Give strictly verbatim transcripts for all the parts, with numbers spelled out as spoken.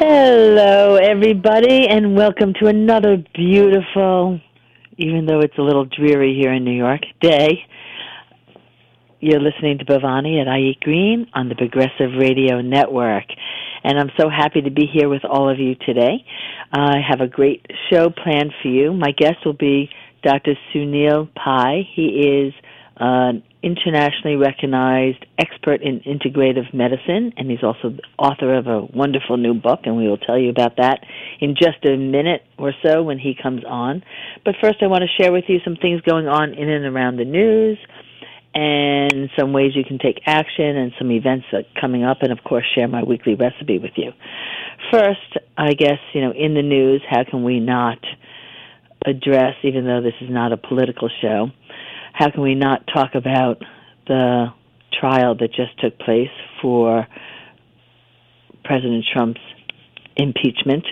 Hello, everybody, and welcome to another beautiful, even though it's a little dreary here in New York, day. You're listening to Bhavani at I Eat Green on the Progressive Radio Network, and I'm so happy to be here with all of you today. I have a great show planned for you. My guest will be Doctor Sunil Pai. He is an internationally recognized expert in integrative medicine, and he's also the author of a wonderful new book, and we will tell you about that in just a minute or so when he comes on. But first I want to share with you some things going on in and around the news, and some ways you can take action, and some events that are coming up, and of course share my weekly recipe with you. First, I guess, you know, in the news, how can we not address, even though this is not a political show, how can we not talk about the trial that just took place for President Trump's impeachment?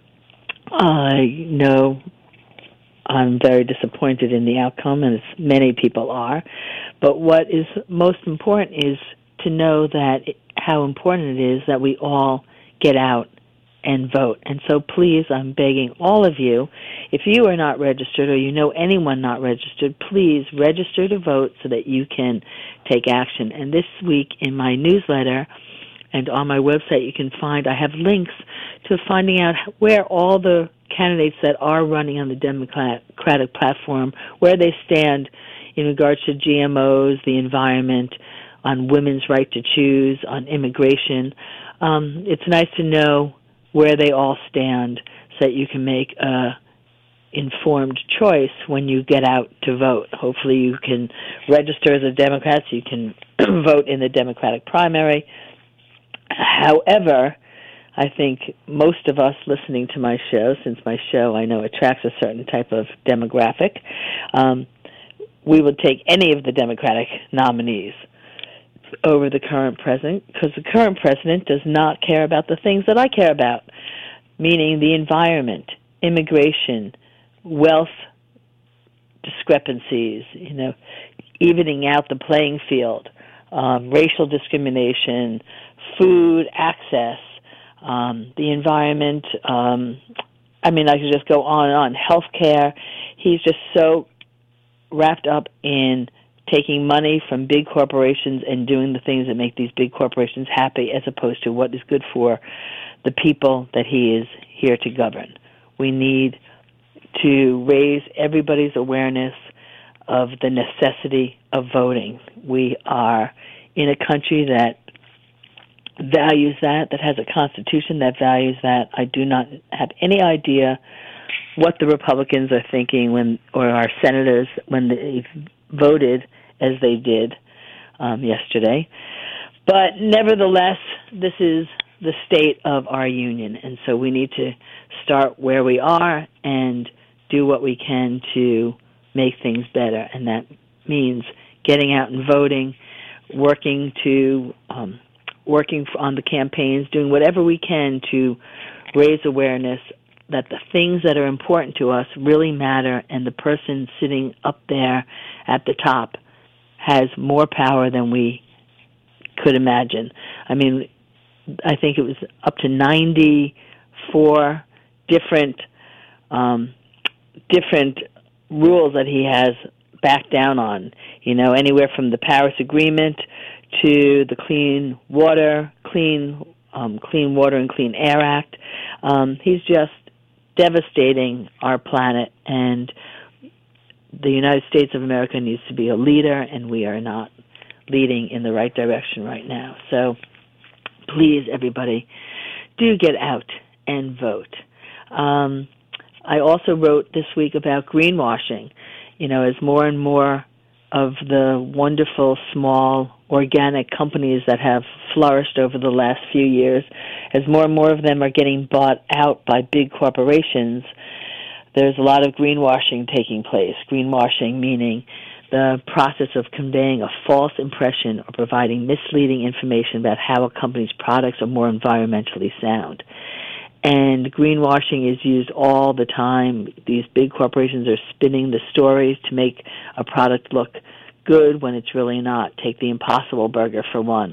I know I'm very disappointed in the outcome, and as many people are. But what is most important is to know that it, how important it is that we all get out and vote. And so please, I'm begging all of you, if you are not registered or you know anyone not registered, please register to vote so that you can take action. And this week in my newsletter and on my website you can find, I have links to finding out where all the candidates that are running on the Democratic platform, where they stand in regards to G M Os, the environment, on women's right to choose, on immigration. Um, it's nice to know where they all stand so that you can make a informed choice when you get out to vote. Hopefully you can register as a Democrat so you can vote in the Democratic primary. However, I think most of us listening to my show, since my show I know attracts a certain type of demographic, um, we would take any of the Democratic nominees over the current president, because the current president does not care about the things that I care about, meaning the environment, immigration, wealth discrepancies, you know, evening out the playing field, um, racial discrimination, food access, um, the environment. Um, I mean, I could just go on and on. Healthcare. He's just so wrapped up in taking money from big corporations and doing the things that make these big corporations happy, as opposed to what is good for the people that he is here to govern. We need to raise everybody's awareness of the necessity of voting. We are in a country that values that, that has a constitution that values that. I do not have any idea what the Republicans are thinking when, or our senators, when they voted as they did um, yesterday. But nevertheless, this is the state of our union, and so we need to start where we are and do what we can to make things better, and that means getting out and voting, working to um, working on the campaigns, doing whatever we can to raise awareness that the things that are important to us really matter, and the person sitting up there at the top has more power than we could imagine. I mean, I think it was up to ninety-four different um, different rules that he has backed down on, you know, anywhere from the Paris Agreement to the Clean Water, Clean um, Clean Water and Clean Air Act. Um, he's just devastating our planet, and the United States of America needs to be a leader, and we are not leading in the right direction right now. So please, everybody, do get out and vote. Um, I also wrote this week about greenwashing. You know, as more and more of the wonderful, small, organic companies that have flourished over the last few years, as more and more of them are getting bought out by big corporations, there's a lot of greenwashing taking place. Greenwashing meaning the process of conveying a false impression or providing misleading information about how a company's products are more environmentally sound. And greenwashing is used all the time. These big corporations are spinning the stories to make a product look good when it's really not. Take the Impossible Burger for one.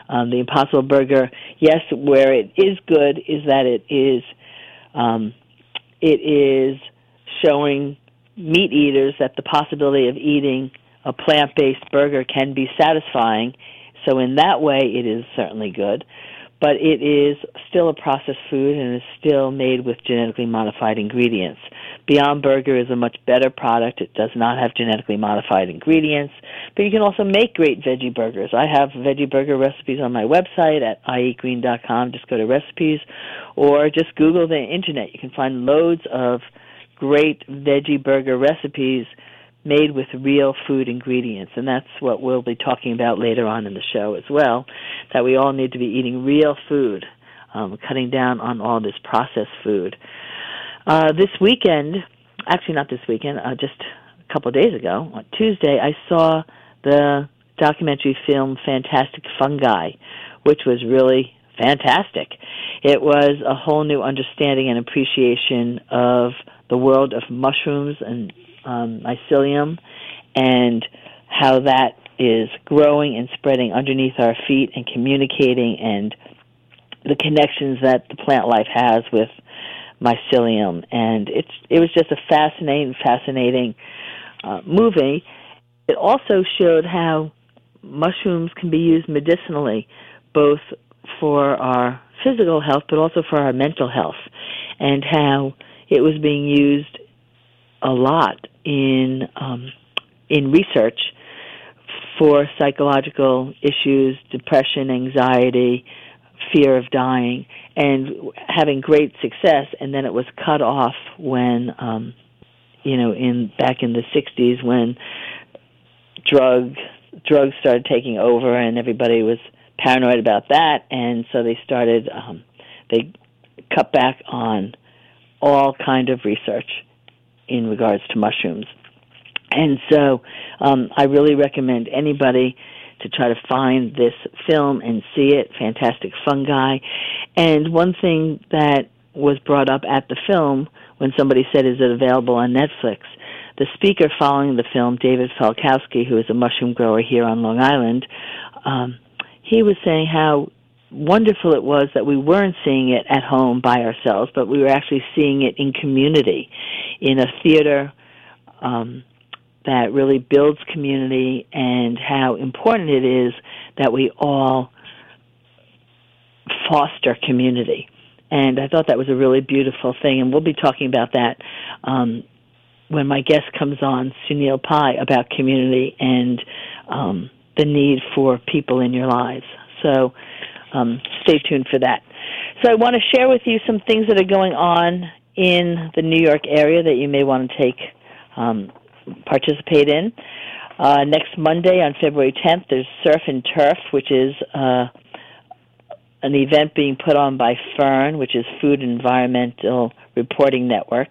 Um, the Impossible Burger, yes, where it is good is that it is um, it is showing meat eaters that the possibility of eating a plant-based burger can be satisfying. So in that way, it is certainly good. But it is still a processed food and is still made with genetically modified ingredients. Beyond Burger is a much better product. It does not have genetically modified ingredients. But you can also make great veggie burgers. I have veggie burger recipes on my website at i eat green dot com. Just go to recipes or just Google the internet. You can find loads of great veggie burger recipes made with real food ingredients, and that's what we'll be talking about later on in the show as well, that we all need to be eating real food, um, cutting down on all this processed food. Uh, this weekend, actually not this weekend, uh, just a couple of days ago, on Tuesday, I saw the documentary film Fantastic Fungi, which was really fantastic. It was a whole new understanding and appreciation of the world of mushrooms and Um, mycelium, and how that is growing and spreading underneath our feet and communicating, and the connections that the plant life has with mycelium. And it's it was just a fascinating, fascinating uh, movie. It also showed how mushrooms can be used medicinally, both for our physical health, but also for our mental health, and how it was being used a lot in um, in research for psychological issues, depression, anxiety, fear of dying, and having great success. And then it was cut off when, um, you know, in back in the sixties when drug drugs started taking over, and everybody was paranoid about that, and so they started um, they cut back on all kind of research in regards to mushrooms. And so um, I really recommend anybody to try to find this film and see it, Fantastic Fungi. And one thing that was brought up at the film when somebody said, is it available on Netflix? The speaker following the film, David Falkowski, who is a mushroom grower here on Long Island, um, he was saying how wonderful it was that we weren't seeing it at home by ourselves, but we were actually seeing it in community, in a theater um, that really builds community, and how important it is that we all foster community. And I thought that was a really beautiful thing, and we'll be talking about that um, when my guest comes on, Sunil Pai, about community and um, the need for people in your lives. So Um, stay tuned for that. So I want to share with you some things that are going on in the New York area that you may want to take, um, participate in. Uh, next Monday on February tenth, there's Surf and Turf, which is uh, an event being put on by FERN, which is Food Environmental Reporting Network.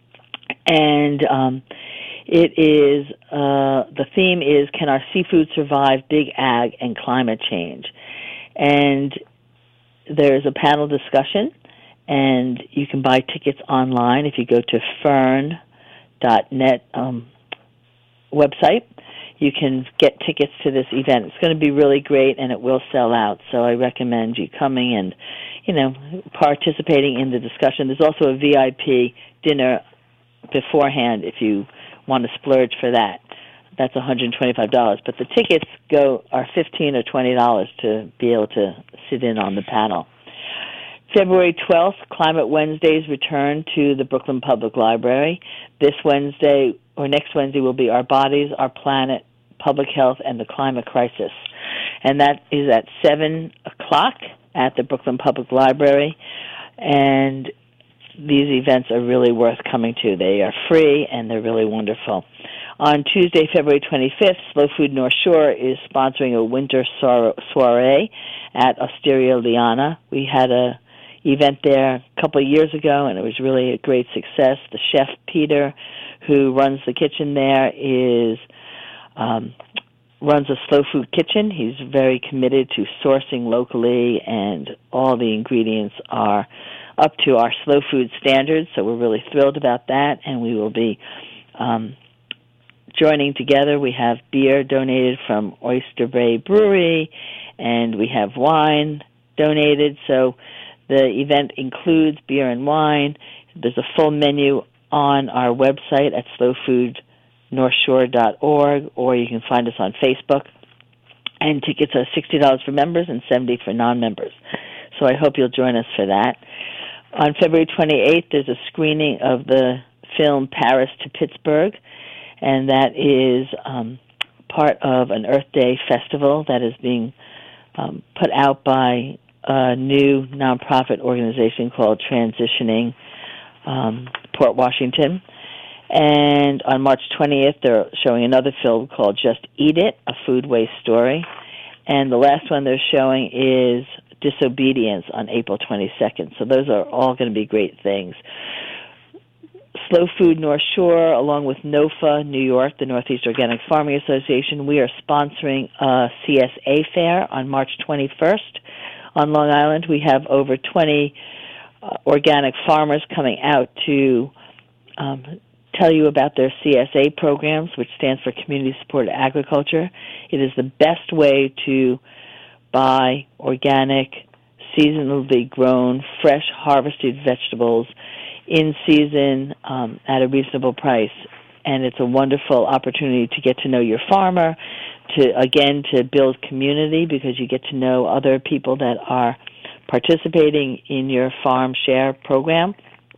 And um, it is, uh, the theme is, can our seafood survive big ag and climate change? And there's a panel discussion, and you can buy tickets online if you go to fern dot net um, website. You can get tickets to this event. It's going to be really great, and it will sell out. So I recommend you coming and, you know, participating in the discussion. There's also a V I P dinner beforehand if you want to splurge for that. That's one hundred twenty-five dollars, but the tickets go are fifteen or twenty dollars to be able to sit in on the panel. February twelfth, Climate Wednesdays return to the Brooklyn Public Library. This Wednesday, or next Wednesday, will be Our Bodies, Our Planet, Public Health, and the Climate Crisis. And that is at seven o'clock at the Brooklyn Public Library. And these events are really worth coming to. They are free, and they're really wonderful. On Tuesday, February twenty-fifth, Slow Food North Shore is sponsoring a winter soiree at Osteria Liana. We had a event there a couple of years ago, and it was really a great success. The chef, Peter, who runs the kitchen there, is um, runs a slow food kitchen. He's very committed to sourcing locally, and all the ingredients are up to our slow food standards, so we're really thrilled about that, and we will be um, joining together. We have beer donated from Oyster Bay Brewery, and we have wine donated. So the event includes beer and wine. There's a full menu on our website at slow food north shore dot org, or you can find us on Facebook. And tickets are sixty dollars for members and seventy dollars for non-members. So I hope you'll join us for that. On February twenty-eighth, there's a screening of the film Paris to Pittsburgh, and that is um, part of an Earth Day festival that is being um, put out by a new nonprofit organization called Transitioning um, Port Washington. And on March twentieth, they're showing another film called Just Eat It, a food waste story. And the last one they're showing is Disobedience on April twenty-second. So those are all going to be great things. Slow Food North Shore, along with NOFA, New York, the Northeast Organic Farming Association, we are sponsoring a C S A fair on March twenty-first on Long Island. We have over twenty uh, organic farmers coming out to um, tell you about their C S A programs, which stands for Community Supported Agriculture. It is the best way to buy organic, seasonally grown, fresh, harvested vegetables in season um, at a reasonable price. And it's a wonderful opportunity to get to know your farmer, to, again, to build community, because you get to know other people that are participating in your farm share program.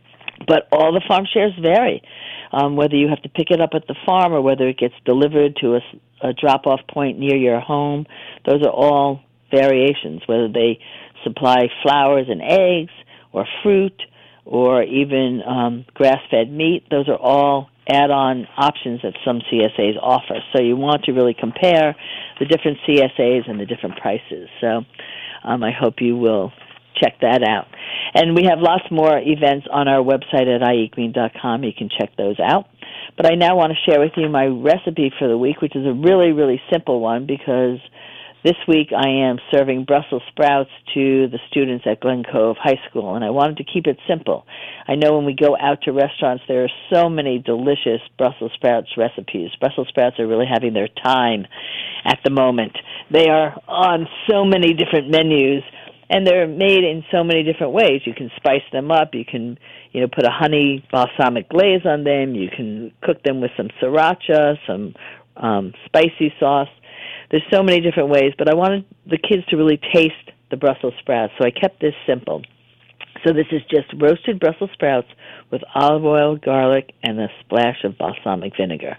But all the farm shares vary, um, whether you have to pick it up at the farm or whether it gets delivered to a, a drop-off point near your home. Those are all variations, whether they supply flowers and eggs or fruit or even um, grass-fed meat. Those are all add-on options that some C S As offer. So you want to really compare the different C S As and the different prices. So um, I hope you will check that out. And we have lots more events on our website at i eat green dot com. You can check those out. But I now want to share with you my recipe for the week, which is a really, really simple one, because this week I am serving Brussels sprouts to the students at Glen Cove High School, and I wanted to keep it simple. I know when we go out to restaurants, there are so many delicious Brussels sprouts recipes. Brussels sprouts are really having their time at the moment. They are on so many different menus, and they're made in so many different ways. You can spice them up. You can, you know, put a honey balsamic glaze on them. You can cook them with some sriracha, some um, spicy sauce. There's so many different ways, but I wanted the kids to really taste the Brussels sprouts, so I kept this simple. So this is just roasted Brussels sprouts with olive oil, garlic, and a splash of balsamic vinegar.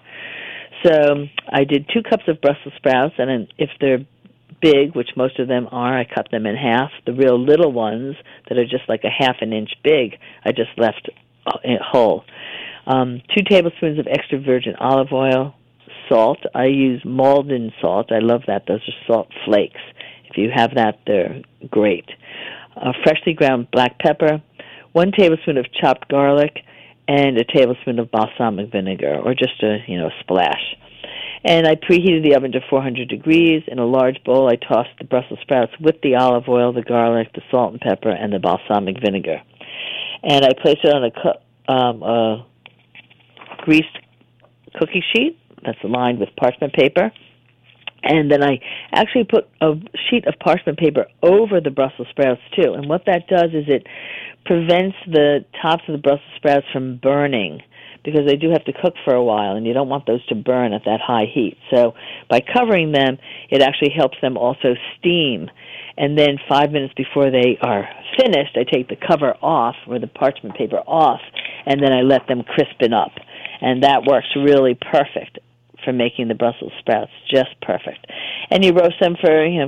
So I did two cups of Brussels sprouts, and if they're big, which most of them are, I cut them in half. The real little ones that are just like a half an inch big, I just left whole. Um, two tablespoons of extra virgin olive oil, salt. I use Malden salt. I love that. Those are salt flakes. If you have that, they're great. Uh, freshly ground black pepper, one tablespoon of chopped garlic, and a tablespoon of balsamic vinegar, or just a, you know, splash. And I preheated the oven to four hundred degrees. In a large bowl, I tossed the Brussels sprouts with the olive oil, the garlic, the salt and pepper, and the balsamic vinegar. And I placed it on a, cu- um, a greased cookie sheet that's lined with parchment paper. And then I actually put a sheet of parchment paper over the Brussels sprouts, too. And what that does is it prevents the tops of the Brussels sprouts from burning, because they do have to cook for a while, and you don't want those to burn at that high heat. So by covering them, it actually helps them also steam. And then five minutes before they are finished, I take the cover off, or the parchment paper off, and then I let them crispen up. And that works really perfect for making the Brussels sprouts, just perfect. And you roast them for, you know,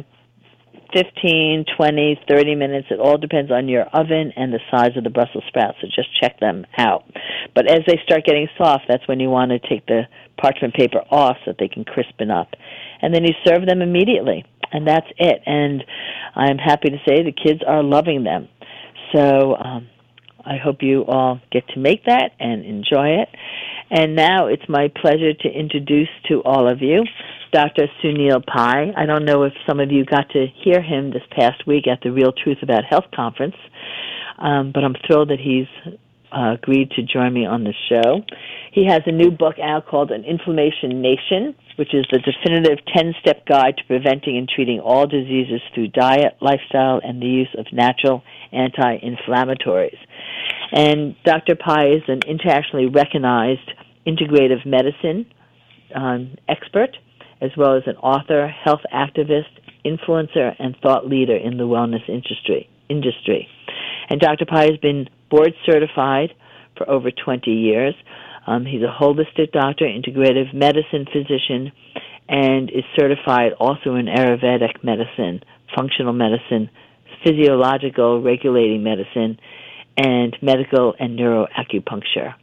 fifteen, twenty, thirty minutes. It all depends on your oven and the size of the Brussels sprouts, so just check them out. But as they start getting soft, that's when you want to take the parchment paper off so that they can crispen up. And then you serve them immediately, and that's it. And I'm happy to say the kids are loving them. So um, I hope you all get to make that and enjoy it. And now it's my pleasure to introduce to all of you Doctor Sunil Pai. I don't know if some of you got to hear him this past week at the Real Truth About Health conference, um, but I'm thrilled that he's uh, agreed to join me on the show. He has a new book out called An Inflammation Nation, which is the definitive ten-step guide to preventing and treating all diseases through diet, lifestyle, and the use of natural anti-inflammatories. And Doctor Pai is an internationally recognized integrative medicine um, expert, as well as an author, health activist, influencer, and thought leader in the wellness industry. industry. And Doctor Pai has been board certified for over twenty years. Um, he's a holistic doctor, integrative medicine physician, and is certified also in Ayurvedic medicine, functional medicine, physiological regulating medicine, and medical and neuroacupuncture.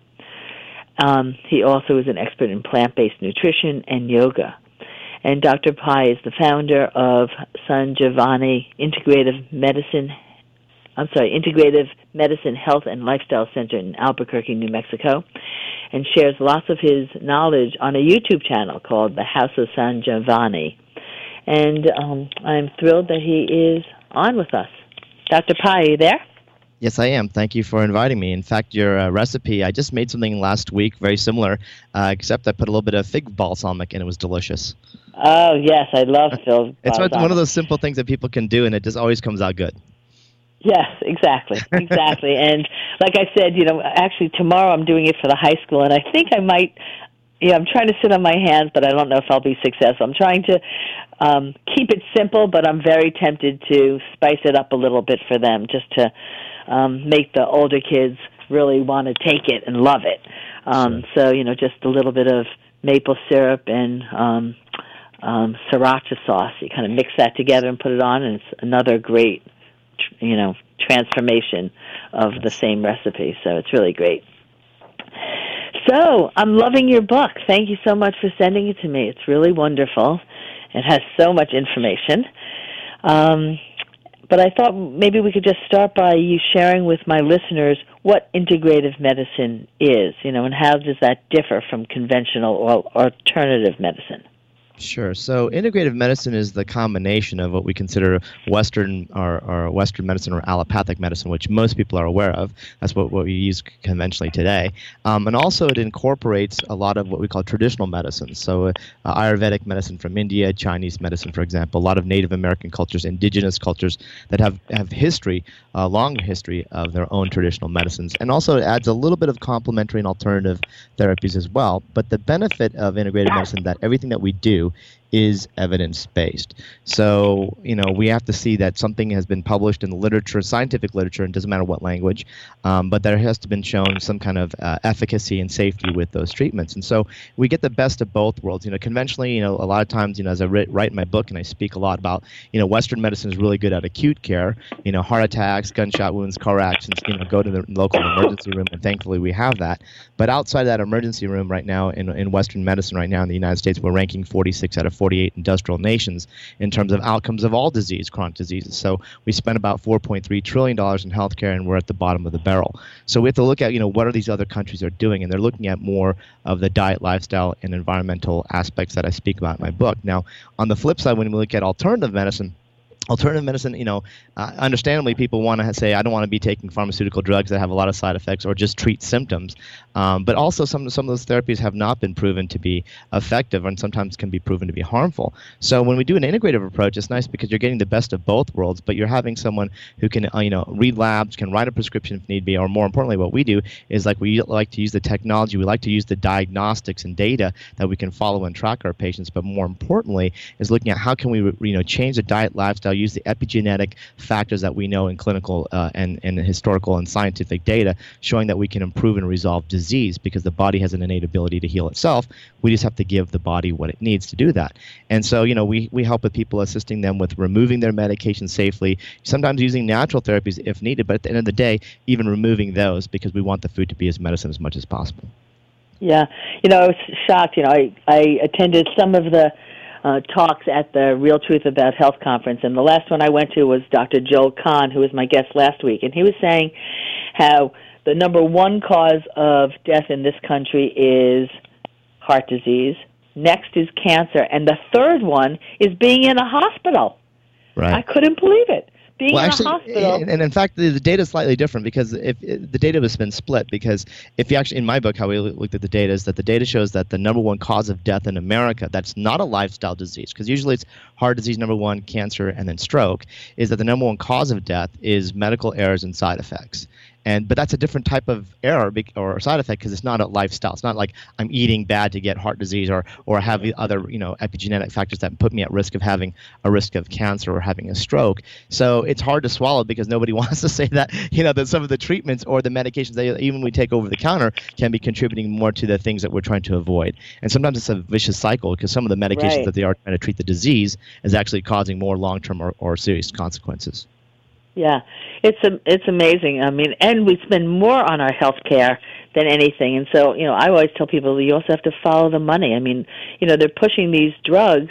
Um, he also is an expert in plant-based nutrition and yoga. And Doctor Pai is the founder of San Giovanni Integrative Medicine, I'm sorry, Integrative Medicine Health and Lifestyle Center in Albuquerque, New Mexico, and shares lots of his knowledge on a YouTube channel called The House of San Giovanni. And um, I'm thrilled that he is on with us. Doctor Pai, are you there? Yes, I am. Thank you for inviting me. In fact, your uh, recipe, I just made something last week very similar, uh, except I put a little bit of fig balsamic and it was delicious. Oh, yes, I love fig It's balsamic. one of those simple things that people can do, and it just always comes out good. Yes, exactly, exactly. And like I said, you know, actually tomorrow I'm doing it for the high school, and I think I might, you know, I'm trying to sit on my hands, but I don't know if I'll be successful. I'm trying to um, keep it simple, but I'm very tempted to spice it up a little bit for them, just to um, make the older kids really want to take it and love it. Um, sure. So, you know, just a little bit of maple syrup and um, um, sriracha sauce. You kind of mix that together and put it on, and it's another great, you know, transformation of the same recipe. So it's really great. So I'm loving your book. Thank you so much for sending it to me. It's really wonderful. It has so much information. Um, but I thought maybe we could just start by you sharing with my listeners what integrative medicine is, you know, and how does that differ from conventional or alternative medicine? Sure. So integrative medicine is the combination of what we consider Western or, or Western medicine or allopathic medicine, which most people are aware of. That's what, what we use conventionally today. Um, and also it incorporates a lot of what we call traditional medicine. So uh, Ayurvedic medicine from India, Chinese medicine, for example, a lot of Native American cultures, indigenous cultures that have, have history, a long history of their own traditional medicines. And also it adds a little bit of complementary and alternative therapies as well. But the benefit of integrative medicine that everything that we do is evidence-based. So, you know, we have to see that something has been published in the literature, scientific literature, and it doesn't matter what language, um, but there has to been shown some kind of uh, efficacy and safety with those treatments. And so we get the best of both worlds. You know, conventionally, you know, a lot of times, you know, as I write, write in my book and I speak a lot about, you know, Western medicine is really good at acute care, you know, heart attacks, gunshot wounds, car accidents, you know, go to the local emergency room, and thankfully we have that. But outside of that emergency room right now, in, in Western medicine right now in the United States, we're ranking forty-six out of forty-eight industrial nations in terms of outcomes of all disease, chronic diseases. So we spend about four point three trillion dollars in healthcare, and we're at the bottom of the barrel. So we have to look at, you know, what are these other countries are doing, and they're looking at more of the diet, lifestyle, and environmental aspects that I speak about in my book. Now, on the flip side, when we look at alternative medicine, Alternative medicine, you know, uh, understandably, people want to say, I don't want to be taking pharmaceutical drugs that have a lot of side effects or just treat symptoms. Um, but also, some, some of those therapies have not been proven to be effective and sometimes can be proven to be harmful. So when we do an integrative approach, it's nice because you're getting the best of both worlds, but you're having someone who can, uh, you know, read labs, can write a prescription if need be, or more importantly, what we do is like we like to use the technology, we like to use the diagnostics and data that we can follow and track our patients, but more importantly is looking at how can we, you know, change the diet, lifestyle, use the epigenetic factors that we know in clinical uh, and, and historical and scientific data showing that we can improve and resolve disease because the body has an innate ability to heal itself. We just have to give the body what it needs to do that. And so, you know, we, we help with people assisting them with removing their medication safely, sometimes using natural therapies if needed, but at the end of the day, even removing those because we want the food to be as medicine as much as possible. Yeah. You know, I was shocked. You know, I, I attended some of the Uh, talks at the Real Truth About Health conference, and the last one I went to was Doctor Joel Kahn, who was my guest last week, and he was saying how the number one cause of death in this country is heart disease, next is cancer, and the third one is being in a hospital. Right. I couldn't believe it. being well, in actually, a hospital. and, and in fact, the, the data is slightly different because if the data has been split. Because if you actually, in my book, how we looked at the data is that the data shows that the number one cause of death in America, that's not a lifestyle disease, because usually it's heart disease number one, cancer, and then stroke, is that the number one cause of death is medical errors and side effects. And but that's a different type of error or side effect because it's not a lifestyle. It's not like I'm eating bad to get heart disease or or have other you know epigenetic factors that put me at risk of having a risk of cancer or having a stroke. So it's hard to swallow because nobody wants to say that you know that some of the treatments or the medications that even we take over the counter can be contributing more to the things that we're trying to avoid. And sometimes it's a vicious cycle because some of the medications Right. that they are trying to treat the disease is actually causing more long-term or, or serious consequences. Yeah, it's a, it's amazing. I mean, and we spend more on our health care than anything. And so, you know, I always tell people you also have to follow the money. I mean, you know, they're pushing these drugs,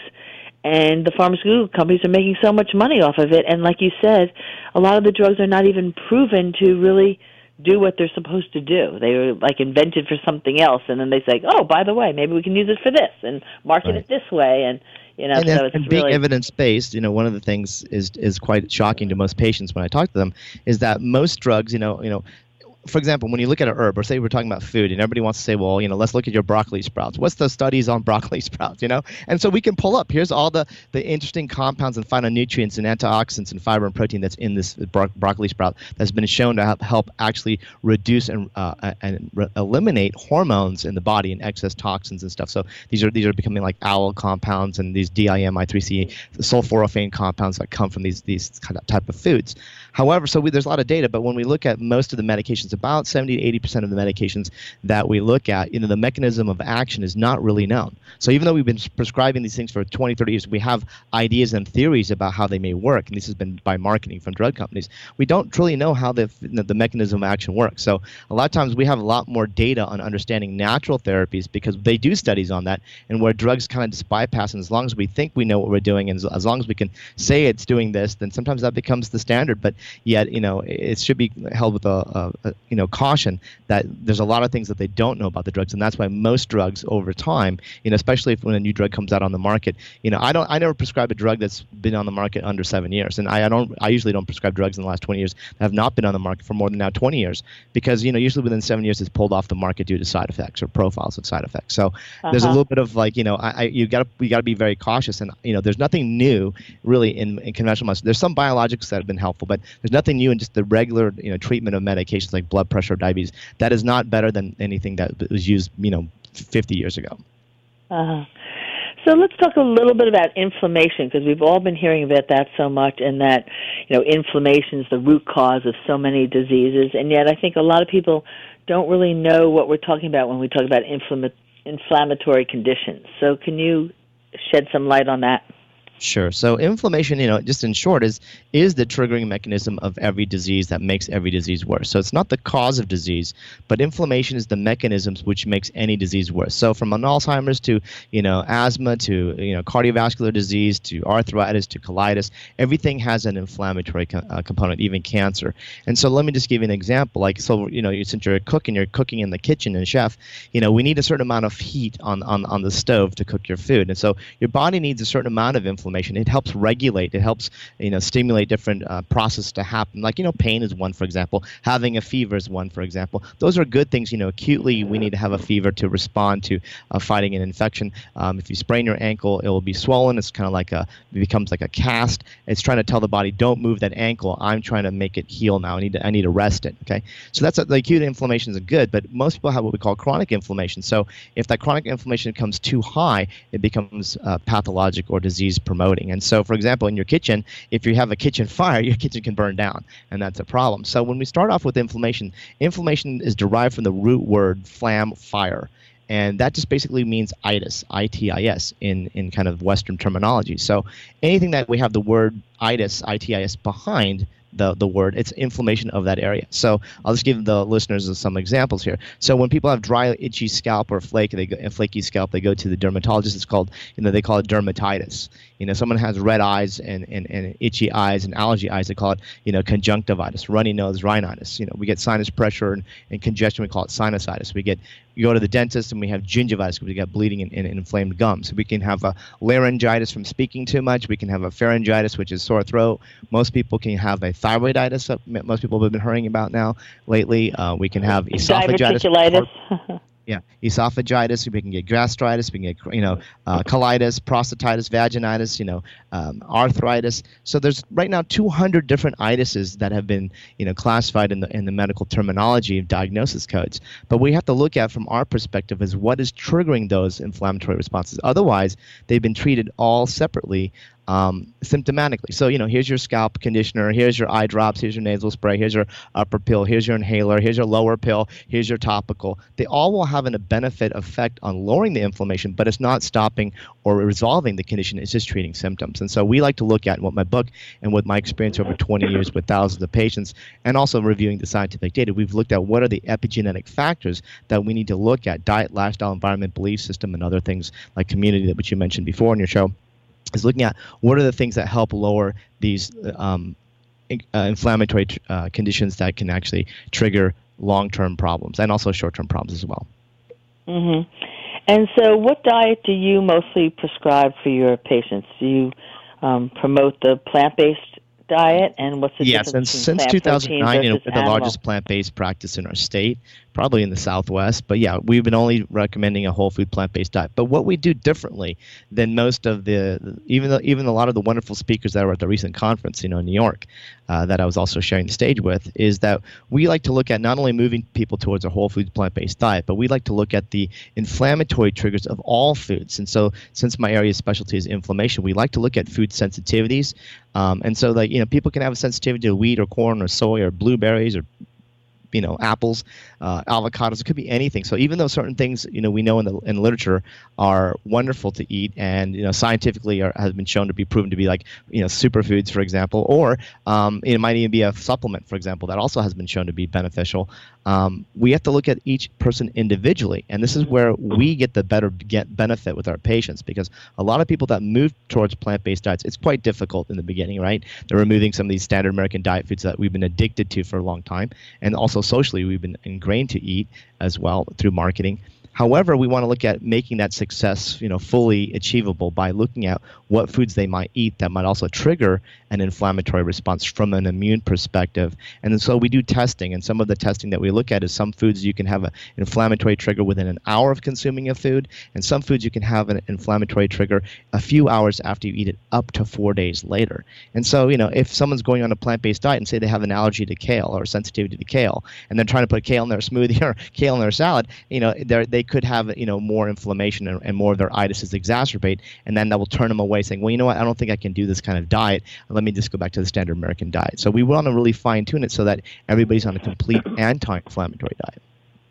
and the pharmaceutical companies are making so much money off of it. And like you said, a lot of the drugs are not even proven to really do what they're supposed to do. They were like invented for something else, and then they say, oh, by the way, maybe we can use it for this and market Right. it this way. And You know, and, so and it's being really evidence-based, you know, one of the things is is quite shocking to most patients when I talk to them is that most drugs, you know, you know, for example, when you look at an herb, or say we're talking about food, and everybody wants to say, well, you know, let's look at your broccoli sprouts. What's the studies on broccoli sprouts, you know? And so we can pull up, here's all the, the interesting compounds and phytonutrients and antioxidants and fiber and protein that's in this bro- broccoli sprout that's been shown to help, help actually reduce and uh, and re- eliminate hormones in the body and excess toxins and stuff. So these are these are becoming like owl compounds and these D I M I three C sulforaphane compounds that come from these these kind of type of foods. However, so we, there's a lot of data, but when we look at most of the medications, about seventy to eighty percent of the medications that we look at, you know, the mechanism of action is not really known. So even though we've been prescribing these things for twenty, thirty years, we have ideas and theories about how they may work, and this has been by marketing from drug companies. We don't truly know how the, the mechanism of action works. So a lot of times we have a lot more data on understanding natural therapies because they do studies on that, and where drugs kind of just bypass, and as long as we think we know what we're doing, and as, as long as we can say it's doing this, then sometimes that becomes the standard. But yet, you know, it should be held with a, a, a you know caution that there's a lot of things that they don't know about the drugs, and that's why most drugs over time, you know, especially if when a new drug comes out on the market, you know, I don't, I never prescribe a drug that's been on the market under seven years, and I, I don't, I usually don't prescribe drugs in the last twenty years that have not been on the market for more than now twenty years, because you know, usually within seven years it's pulled off the market due to side effects or profiles of side effects. So uh-huh. there's a little bit of like, you know, I, I you got to, we got to be very cautious, and you know, there's nothing new really in, in conventional medicine. There's some biologics that have been helpful, but there's nothing new in just the regular, you know, treatment of medications like blood pressure or diabetes. That is not better than anything that was used, you know, fifty years ago. Uh-huh. So let's talk a little bit about inflammation, because we've all been hearing about that so much, and that, you know, inflammation is the root cause of so many diseases, and yet I think a lot of people don't really know what we're talking about when we talk about inflama- inflammatory conditions. So can you shed some light on that? Sure. So inflammation, you know, just in short, is is the triggering mechanism of every disease that makes every disease worse. So it's not the cause of disease, but inflammation is the mechanisms which makes any disease worse. So from an Alzheimer's to, you know, asthma to, you know, cardiovascular disease to arthritis to colitis, everything has an inflammatory co- uh, component, even cancer. And so let me just give you an example. Like, so, you know, since you're a cook and you're cooking in the kitchen and chef, you know, we need a certain amount of heat on, on, on the stove to cook your food. And so your body needs a certain amount of inflammation. It helps regulate. It helps, you know, stimulate different uh, processes to happen. Like, you know, pain is one, for example. Having a fever is one, for example. Those are good things. You know, acutely, we need to have a fever to respond to uh, fighting an infection. Um, if you sprain your ankle, it will be swollen. It's kind of like a, it becomes like a cast. It's trying to tell the body, don't move that ankle. I'm trying to make it heal now. I need to, I need to rest it. Okay. So that's a, the acute inflammation is good, but most people have what we call chronic inflammation. So if that chronic inflammation becomes too high, it becomes uh, pathologic or disease promoting. And so, for example, in your kitchen, if you have a kitchen fire, your kitchen can burn down, and that's a problem. So when we start off with inflammation, inflammation is derived from the root word flam, fire. And that just basically means itis, I T I S, in, in kind of Western terminology. So anything that we have the word itis, I T I S, behind the the word, it's inflammation of that area. So I'll just give the listeners some examples here. So when people have dry, itchy scalp or flake, they go, a flaky scalp, they go to the dermatologist. It's called, you know, they call it dermatitis. You know, someone has red eyes and, and, and itchy eyes and allergy eyes, they call it, you know, conjunctivitis, runny nose, rhinitis. You know, we get sinus pressure and, and congestion, we call it sinusitis. We get we go to the dentist and we have gingivitis because we got bleeding and, and inflamed gums. We can have a laryngitis from speaking too much. We can have a pharyngitis, which is sore throat. Most people can have a thyroiditis that most people have been hearing about now lately. Uh, we can have esophagitis. Diverticulitis. Yeah, esophagitis. We can get gastritis. We can get, you know, uh, colitis, prostatitis, vaginitis. You know, um, arthritis. So there's right now two hundred different itises that have been, you know, classified in the in the medical terminology of diagnosis codes. But we have to look at from our perspective is what is triggering those inflammatory responses. Otherwise, they've been treated all separately. Um, symptomatically. So, you know, here's your scalp conditioner, here's your eye drops, here's your nasal spray, here's your upper pill, here's your inhaler, here's your lower pill, here's your topical. They all will have a benefit effect on lowering the inflammation, but it's not stopping or resolving the condition. It's just treating symptoms. And so we like to look at what my book and with my experience over twenty years with thousands of patients and also reviewing the scientific data, we've looked at what are the epigenetic factors that we need to look at, diet, lifestyle, environment, belief system, and other things like community, that which you mentioned before in your show, is looking at what are the things that help lower these um, uh, inflammatory uh, conditions that can actually trigger long-term problems and also short-term problems as well. Mm-hmm. And so what diet do you mostly prescribe for your patients? Do you um, promote the plant-based diet, and what's the yeah, difference since, between since plant two thousand nine, you know, we're the animal? largest plant-based practice in our state, probably in the Southwest. But yeah, we've been only recommending a whole food plant-based diet. But what we do differently than most of the, even though, even a lot of the wonderful speakers that were at the recent conference, you know, in New York, uh, that I was also sharing the stage with, is that we like to look at not only moving people towards a whole food plant-based diet, but we like to look at the inflammatory triggers of all foods. And so, since my area of specialty is inflammation, we like to look at food sensitivities. Um, and so, like, you know, people can have a sensitivity to wheat or corn or soy or blueberries or, you know, apples, uh, avocados. It could be anything. So even though certain things, you know, we know in the in literature are wonderful to eat and, you know, scientifically are, has been shown to be proven to be like, you know, superfoods, for example, or um, it might even be a supplement, for example, that also has been shown to be beneficial. Um, we have to look at each person individually, and this is where we get the better get benefit with our patients, because a lot of people that move towards plant-based diets, it's quite difficult in the beginning, right? They're removing some of these standard American diet foods that we've been addicted to for a long time, and also socially we've been ingrained to eat as well through marketing. However, we want to look at making that success, you know, fully achievable by looking at what foods they might eat that might also trigger an inflammatory response from an immune perspective. And so we do testing, and some of the testing that we look at is some foods you can have an inflammatory trigger within an hour of consuming a food, and some foods you can have an inflammatory trigger a few hours after you eat it up to four days later. And so, you know, if someone's going on a plant-based diet and say they have an allergy to kale or sensitivity to kale, and they're trying to put kale in their smoothie or kale in their salad, you know, they're, they could have, you know, more inflammation and, and more of their itises exacerbate, and then that will turn them away saying, well, you know what, I don't think I can do this kind of diet. Let me just go back to the standard American diet. So we want to really fine tune it so that everybody's on a complete anti-inflammatory diet.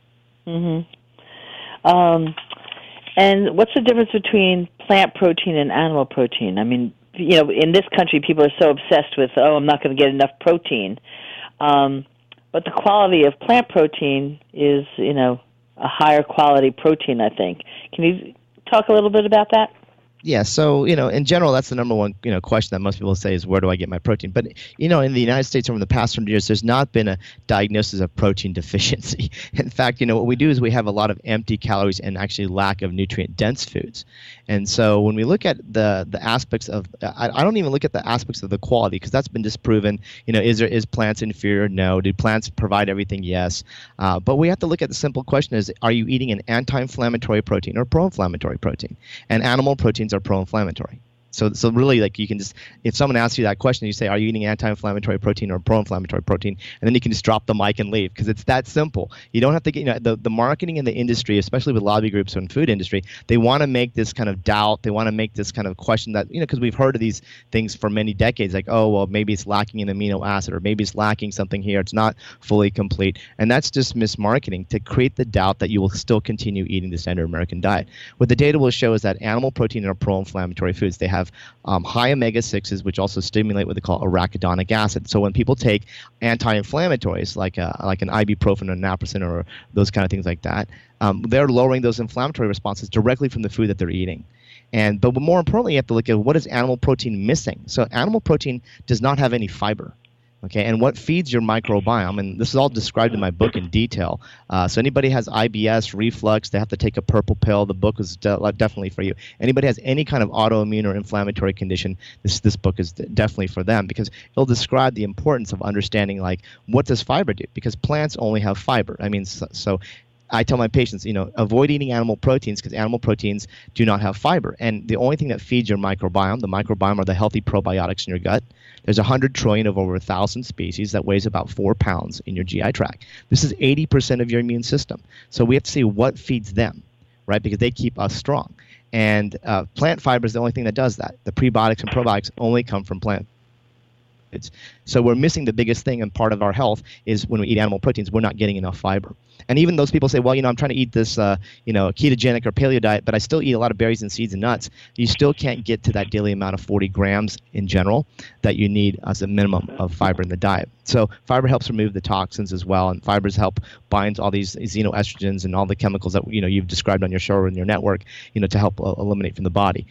Mm-hmm. Um, and what's the difference between plant protein and animal protein? I mean, you know, in this country, people are so obsessed with, oh, I'm not going to get enough protein. Um, but the quality of plant protein is, you know, a higher quality protein, I think. Can you talk a little bit about that? Yeah, so, you know, in general, that's the number one, you know, question that most people say is, where do I get my protein? But, you know, in the United States over the past hundred years, there's not been a diagnosis of protein deficiency. In fact, you know, what we do is we have a lot of empty calories and actually lack of nutrient-dense foods. And so when we look at the the aspects of, I, I don't even look at the aspects of the quality, because that's been disproven. You know, is there is plants inferior? No. Do plants provide everything? Yes. Uh, but we have to look at the simple question is, are you eating an anti-inflammatory protein or pro-inflammatory protein? And animal proteins are pro-inflammatory. So, so really, like, you can just, if someone asks you that question, you say, are you eating anti-inflammatory protein or pro-inflammatory protein? And then you can just drop the mic and leave, because it's that simple. You don't have to get, you know, the, the marketing in the industry, especially with lobby groups in food industry, they want to make this kind of doubt. They want to make this kind of question that, you know, because we've heard of these things for many decades, like, oh, well, maybe it's lacking an amino acid, or maybe it's lacking something here. It's not fully complete. And that's just mismarketing to create the doubt that you will still continue eating the standard American diet. What the data will show is that animal protein are pro-inflammatory foods. They have Um, high omega sixes, which also stimulate what they call arachidonic acid. So when people take anti-inflammatories like a, like an ibuprofen or naproxen or those kind of things like that, um, they're lowering those inflammatory responses directly from the food that they're eating. And but more importantly, you have to look at what is animal protein missing. So animal protein does not have any fiber. Okay, and what feeds your microbiome, and this is all described in my book in detail. Uh, so anybody has I B S, reflux, they have to take a purple pill. The book is de- definitely for you. Anybody has any kind of autoimmune or inflammatory condition, this this book is definitely for them, because it'll describe the importance of understanding, like, what does fiber do? Because plants only have fiber. I mean, so, so I tell my patients, you know, avoid eating animal proteins because animal proteins do not have fiber. And the only thing that feeds your microbiome, the microbiome are the healthy probiotics in your gut. There's one hundred trillion of over one thousand species that weighs about four pounds in your G I tract. This is eighty percent of your immune system. So we have to see what feeds them, right, because they keep us strong. And uh, plant fiber is the only thing that does that. The prebiotics and probiotics only come from plant foods. So we're missing the biggest thing, and part of our health is when we eat animal proteins, we're not getting enough fiber. And even those people say, well, you know, I'm trying to eat this, uh, you know, ketogenic or paleo diet, but I still eat a lot of berries and seeds and nuts. You still can't get to that daily amount of forty grams in general that you need as a minimum of fiber in the diet. So fiber helps remove the toxins as well, and fibers help bind all these xenoestrogens and all the chemicals that, you know, you've described on your show or in your network, you know, to help uh, eliminate from the body.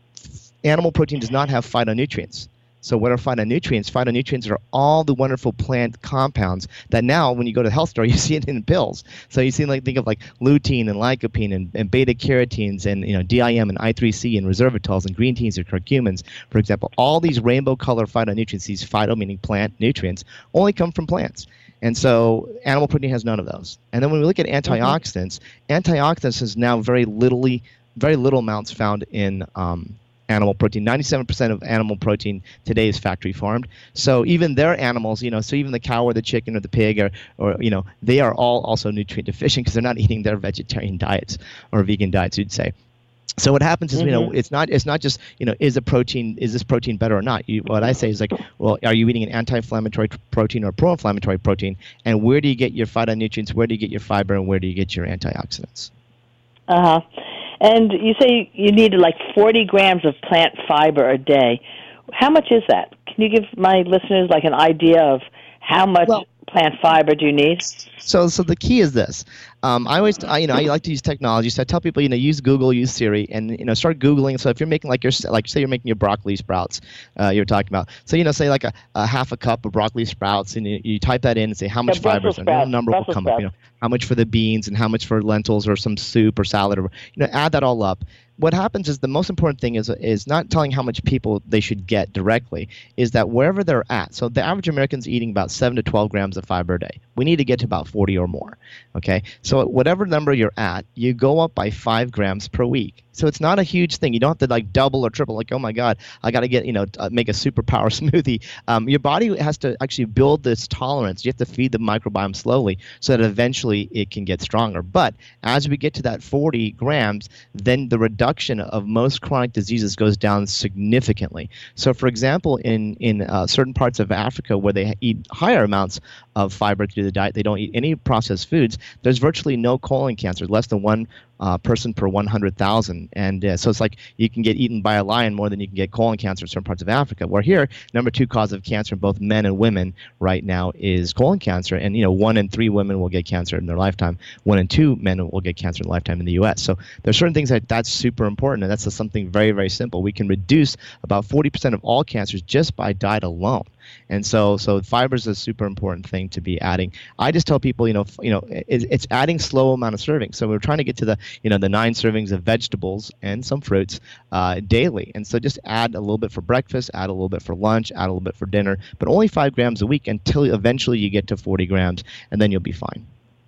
Animal protein does not have phytonutrients. So what are phytonutrients? Phytonutrients are all the wonderful plant compounds that now, when you go to the health store, you see it in pills. So you see, like, think of like lutein and lycopene and, and beta carotenes and, you know, D I M and I three C and resveratrols and green teas or curcumins, for example. All these rainbow color phytonutrients, these phyto meaning plant nutrients, only come from plants. And so animal protein has none of those. And then when we look at antioxidants, mm-hmm. antioxidants is now very little, very little amounts found in um, animal protein. ninety-seven percent of animal protein today is factory farmed. So even their animals, you know, so even the cow or the chicken or the pig or, or you know, they are all also nutrient deficient because they're not eating their vegetarian diets or vegan diets, you'd say. So what happens is, mm-hmm. you know, it's not it's not just, you know, is a protein, is this protein better or not? You, what I say is like, well, are you eating an anti-inflammatory protein or pro-inflammatory protein? And where do you get your phytonutrients? Where do you get your fiber? And where do you get your antioxidants? Uh-huh. And you say you need like forty grams of plant fiber a day. How much is that? Can you give my listeners like an idea of how much well, plant fiber do you need? So, so the key is this. Um, I always, I, you know, I like to use technology. So I tell people, you know, use Google, use Siri, and you know, start Googling. So if you're making like your, like say you're making your broccoli sprouts, uh, you're talking about. So you know, say like a, a half a cup of broccoli sprouts, and you, you type that in and say how much yeah, fiber is there. A number Brussels will come sprouts. up. You know, how much for the beans and how much for lentils or some soup or salad, or you know, add that all up. What happens is the most important thing is is not telling how much people they should get directly, is that wherever they're at. So the average American's eating about seven to twelve grams of fiber a day. We need to get to about forty or more. Okay, so whatever number you're at, you go up by five grams per week. So it's not a huge thing. You don't have to like double or triple. Like, oh my God, I got to get, you know, uh, make a superpower smoothie. Um, your body has to actually build this tolerance. You have to feed the microbiome slowly so that eventually it can get stronger. But as we get to that forty grams, then the reduction of most chronic diseases goes down significantly. So, for example, in in uh, certain parts of Africa where they eat higher amounts of fiber through the diet, they don't eat any processed foods. There's virtually no colon cancer, less than one uh, person per one hundred thousand. And uh, so it's like you can get eaten by a lion more than you can get colon cancer in certain parts of Africa. Where here, number two cause of cancer in both men and women right now is colon cancer. And, you know, one in three women will get cancer in their lifetime. One in two men will get cancer in their lifetime in the U S. So there's certain things that that's super important. And that's something very, very simple. We can reduce about forty percent of all cancers just by diet alone. And so, so fiber is a super important thing to be adding. I just tell people, you know, you know, it, it's adding slow amount of servings. So we're trying to get to the, you know, the nine servings of vegetables and some fruits uh, daily. And so just add a little bit for breakfast, add a little bit for lunch, add a little bit for dinner, but only five grams a week until eventually you get to forty grams, and then you'll be fine.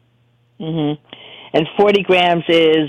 Mm-hmm. And forty grams is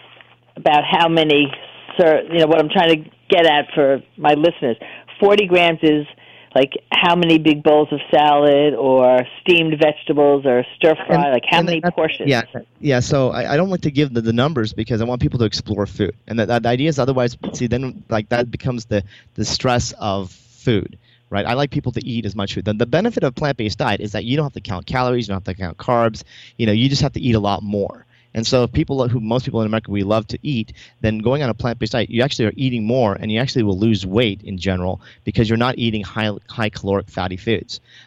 about how many, sir, you know, what I'm trying to get at for my listeners. forty grams is like how many big bowls of salad or steamed vegetables or stir fry, and, like how many portions? Yeah, yeah. So I, I don't like to give the, the numbers because I want people to explore food. And the, the idea is otherwise, see, then like that becomes the, the stress of food. Right, I like people to eat as much food. The, the benefit of plant-based diet is that you don't have to count calories, you don't have to count carbs. You know, you just have to eat a lot more. And so if people who most people in America, we love to eat, then going on a plant-based diet, you actually are eating more, and you actually will lose weight in general because you're not eating high high caloric fatty foods.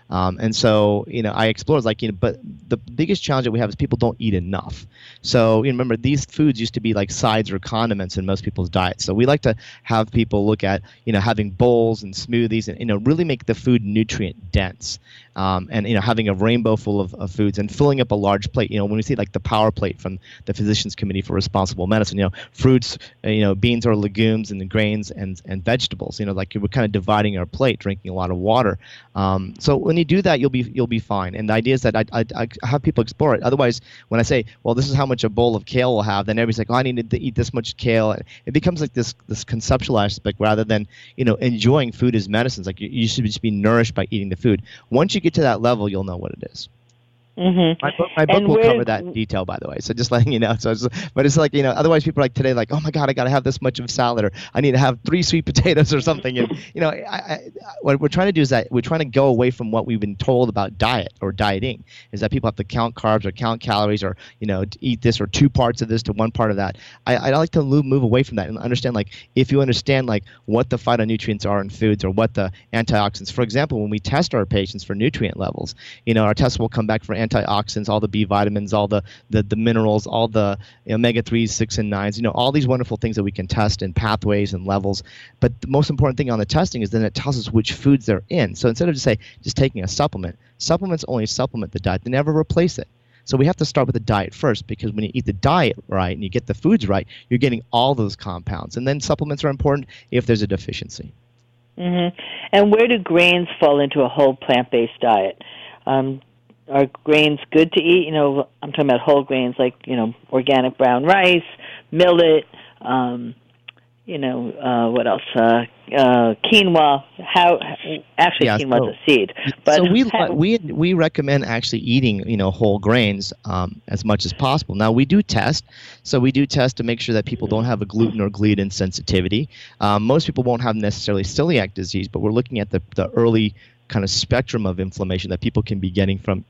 Um, and so, you know, I explore like, you know, but the biggest challenge that we have is people don't eat enough. So, you know, remember, these foods used to be like sides or condiments in most people's diets. So we like to have people look at, you know, having bowls and smoothies and, you know, really make the food nutrient dense. Um, and, you know, having a rainbow full of, of foods and filling up a large plate. You know, when we see like the power plate from the Physicians Committee for Responsible Medicine, you know, fruits, uh, you know, beans or legumes and the grains and, and vegetables, you know, like we're kind of dividing our plate, drinking a lot of water. Um, so when you do that, you'll be you'll be fine. And the idea is that I, I, I have people explore it. Otherwise, when I say, well, this is how much a bowl of kale will have, then everybody's like, oh, I need to eat this much kale. It becomes like this this conceptual aspect rather than, you know, enjoying food as medicines. Like you, you should just be nourished by eating the food. Once you get to that level, you'll know what it is. Mm-hmm. My book, my book will cover that in detail, by the way. So just letting you know. So, it's, but it's like, you know, otherwise people are like today, like, oh my God, I got to have this much of salad, or I need to have three sweet potatoes or something. And you know, I, I, what we're trying to do is that we're trying to go away from what we've been told about diet or dieting, is that people have to count carbs or count calories or, you know, to eat this or two parts of this to one part of that. I, I like to move, move away from that and understand, like, if you understand like what the phytonutrients are in foods or what the antioxidants. For example, when we test our patients for nutrient levels, you know, our tests will come back for antioxidants, all the B vitamins, all the, the, the minerals, all the omega threes, six, and nines, you know, all these wonderful things that we can test in pathways and levels. But the most important thing on the testing is then it tells us which foods they're in. So instead of just say just taking a supplement, supplements only supplement the diet. They never replace it. So we have to start with the diet first, because when you eat the diet right and you get the foods right, you're getting all those compounds. And then supplements are important if there's a deficiency. Mm-hmm. And where do grains fall into a whole plant-based diet? Um, Are grains good to eat? You know, I'm talking about whole grains like, you know, organic brown rice, millet, um, you know, uh, what else? Uh, uh, quinoa. How? Actually, yeah, quinoa is so, a seed. But so we how, we we recommend actually eating, you know, whole grains um, as much as possible. Now we do test, so we do test to make sure that people don't have a gluten or gliadin sensitivity. Um, most people won't have necessarily celiac disease, but we're looking at the the early kind of spectrum of inflammation that people can be getting from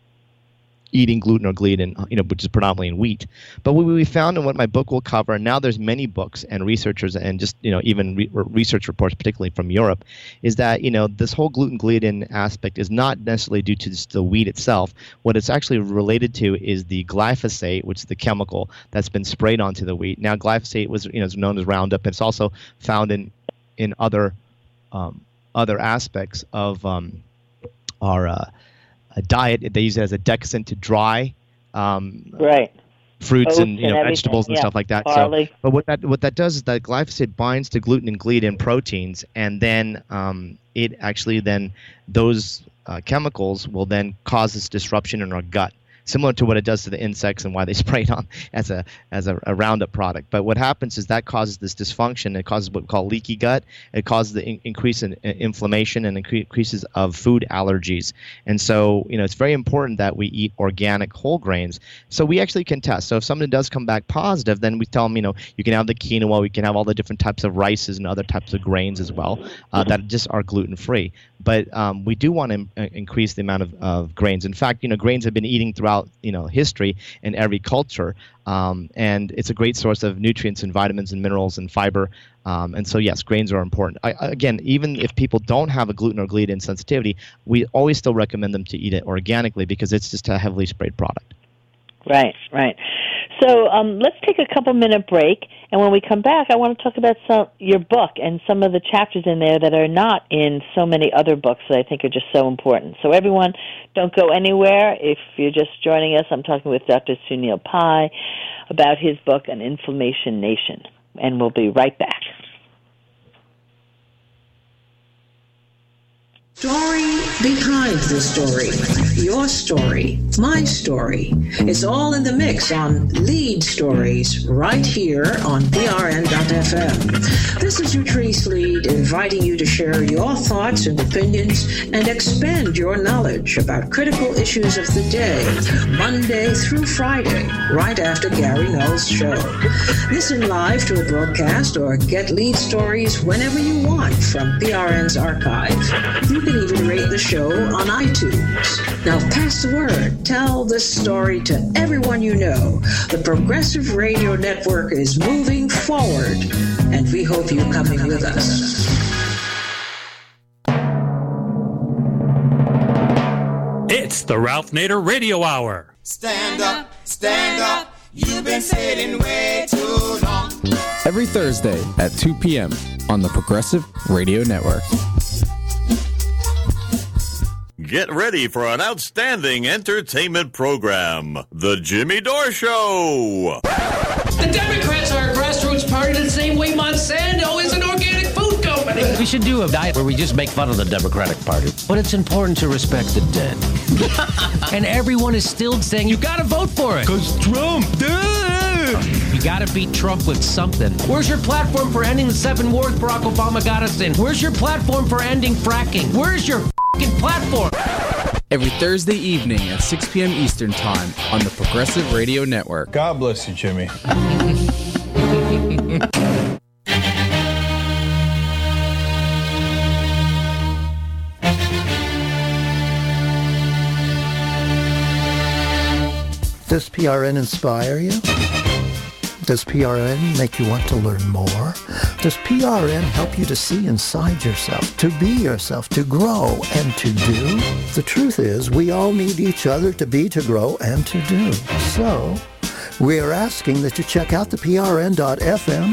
eating gluten or gliadin, you know, which is predominantly in wheat. But what we found, and what my book will cover, and now there's many books and researchers and just, you know, even re- research reports, particularly from Europe, is that, you know, this whole gluten gliadin aspect is not necessarily due to just the wheat itself. What it's actually related to is the glyphosate, which is the chemical that's been sprayed onto the wheat. Now, glyphosate was, you know, is known as Roundup, and it's also found in in other um, other aspects of um, our uh, a diet. They use it as a decant to dry um, right. fruits Oats and, you know, and vegetables and yeah. stuff like that. Barley. So, but what that what that does is that glyphosate binds to gluten and gliadin proteins, and then um, it actually then those uh, chemicals will then cause this disruption in our gut, similar to what it does to the insects and why they spray it on as a as a, a Roundup product. But what happens is that causes this dysfunction. It causes what we call leaky gut. It causes the in, increase in uh, inflammation and incre- increases of food allergies. And so, you know, it's very important that we eat organic whole grains. So we actually can test. So if something does come back positive, then we tell them, you know, you can have the quinoa, we can have all the different types of rices and other types of grains as well uh, that just are gluten-free. But um, we do want to im- increase the amount of, of grains. In fact, you know, grains have been eating throughout, you know, history in every culture, um, and it's a great source of nutrients and vitamins and minerals and fiber. Um, and so, yes, grains are important. I, again, even if people don't have a gluten or gliadin sensitivity, we always still recommend them to eat it organically because it's just a heavily sprayed product. Right, right. So um, let's take a couple minute break, and when we come back, I want to talk about some, your book and some of the chapters in there that are not in so many other books that I think are just so important. So everyone, don't go anywhere. If you're just joining us, I'm talking with Doctor Sunil Pai about his book, An Inflammation Nation, and we'll be right back. Story behind the story. Your story, my story. It's all in the mix on Lead Stories right here on P R N dot F M. This is Utrice Lead inviting you to share your thoughts and opinions and expand your knowledge about critical issues of the day, Monday through Friday, right after Gary Null's show. Listen live to a broadcast or get Lead Stories whenever you want from P R N's archive. You can even rate the show on iTunes. Now pass the word. Tell this story to everyone you know. The Progressive Radio Network is moving forward, and we hope you come in with us. It's the Ralph Nader Radio Hour. Stand up, stand up. You've been sitting way too long. Every Thursday at two p.m. on the Progressive Radio Network. Get ready for an outstanding entertainment program. The Jimmy Dore Show. The Democrats are a grassroots party the same way Monsanto is an organic food company. We should do a diet where we just make fun of the Democratic Party. But it's important to respect the dead. And everyone is still saying, you gotta vote for it. Because Trump, duh! You gotta beat Trump with something. Where's your platform for ending the seven wars Barack Obama got us in? Where's your platform for ending fracking? Where's your f***ing platform? Every Thursday evening at six p.m. Eastern Time on the Progressive Radio Network. God bless you, Jimmy. Does P R N inspire you? Does P R N make you want to learn more? Does P R N help you to see inside yourself, to be yourself, to grow and to do? The truth is, we all need each other to be, to grow, and to do. So, we are asking that you check out the P R N dot F M.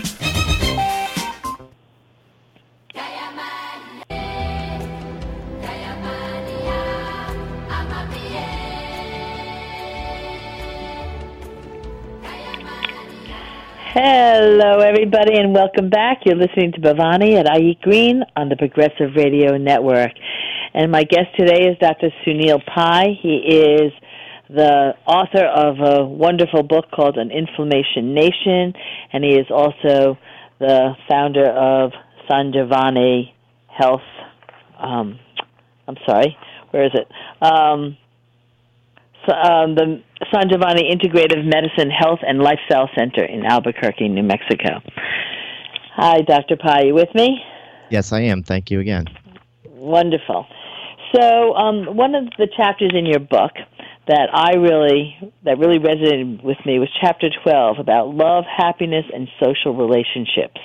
Hello, everybody, and welcome back. You're listening to Bhavani at I Eat Green on the Progressive Radio Network. And my guest today is Doctor Sunil Pai. He is the author of a wonderful book called An Inflammation Nation, and he is also the founder of Sanjivani Health. Um, I'm sorry, where is it? Um, so, um, the Sanjivani Integrative Medicine Health and Lifestyle Center in Albuquerque, New Mexico. Hi, Doctor Pai, you with me? Yes, I am. Thank you again. Wonderful. So, um, one of the chapters in your book that I really that really resonated with me was chapter twelve about love, happiness, and social relationships.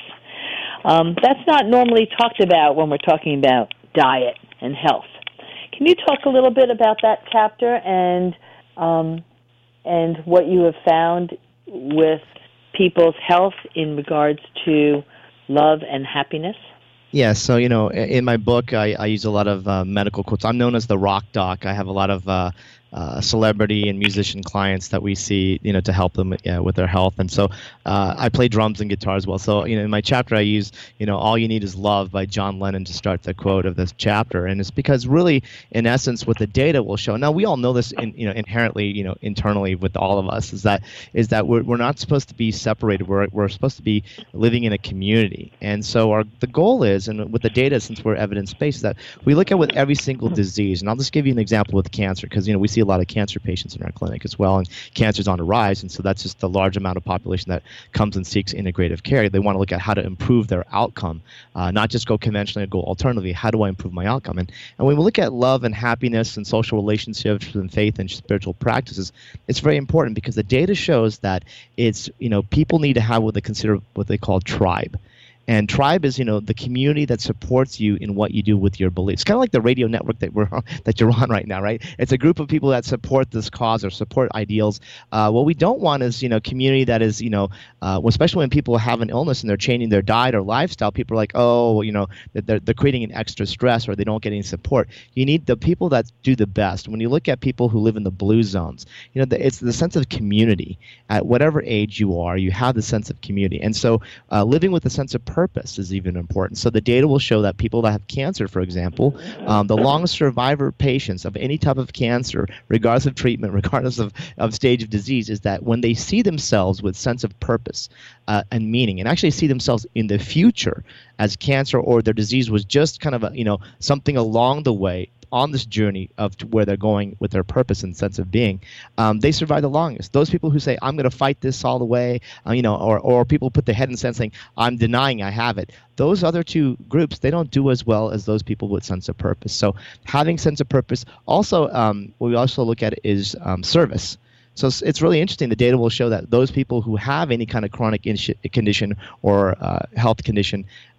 Um, that's not normally talked about when we're talking about diet and health. Can you talk a little bit about that chapter and um, and what you have found with people's health in regards to love and happiness? Yeah, so, you know, in my book, I, I use a lot of uh, medical quotes. I'm known as the Rock Doc. I have a lot of uh, uh, celebrity and musician clients that we see, you know, to help them uh, with their health. And so uh, I play drums and guitar as well. So, you know, in my chapter, I use, you know, All You Need Is Love by John Lennon to start the quote of this chapter. And it's because really, in essence, what the data will show. Now, we all know this, in, you know, inherently, you know, internally with all of us, is that is that we're, we're not supposed to be separated. We're, we're supposed to be living in a community. And so our the goal is, and with the data, since we're evidence-based, is that we look at with every single disease. And I'll just give you an example with cancer, because, you know, we see a lot of cancer patients in our clinic as well, and cancer's on the rise, and so that's just the large amount of population that comes and seeks integrative care. They want to look at how to improve their outcome, uh, not just go conventionally or go alternatively. How do I improve my outcome? And, and when we look at love and happiness and social relationships and faith and spiritual practices, it's very important because the data shows that it's, you know, people need to have what they consider what they call tribe. And tribe is, you know, the community that supports you in what you do with your beliefs. Kind of like the radio network that we're that you're on right now, right? It's a group of people that support this cause or support ideals. Uh, what we don't want is, you know, community that is, you know, uh, especially when people have an illness and they're changing their diet or lifestyle. People are like, oh, you know, they're they're creating an extra stress or they don't get any support. You need the people that do the best. When you look at people who live in the blue zones, you know, the, it's the sense of community. At whatever age you are, you have the sense of community, and so uh, living with a sense of purpose purpose is even important. So the data will show that people that have cancer, for example, um, the longest survivor patients of any type of cancer, regardless of treatment, regardless of, of stage of disease, is that when they see themselves with sense of purpose uh, and meaning, and actually see themselves in the future as cancer or their disease was just kind of a, you know, something along the way on this journey of to where they're going with their purpose and sense of being, um, they survive the longest. Those people who say, I'm going to fight this all the way, uh, you know, or, or people put their head in the sand saying, I'm denying I have it. Those other two groups, they don't do as well as those people with sense of purpose. So having sense of purpose. Also, um, what we also look at is um, service. So it's really interesting. The data will show that those people who have any kind of chronic condition or uh, health condition,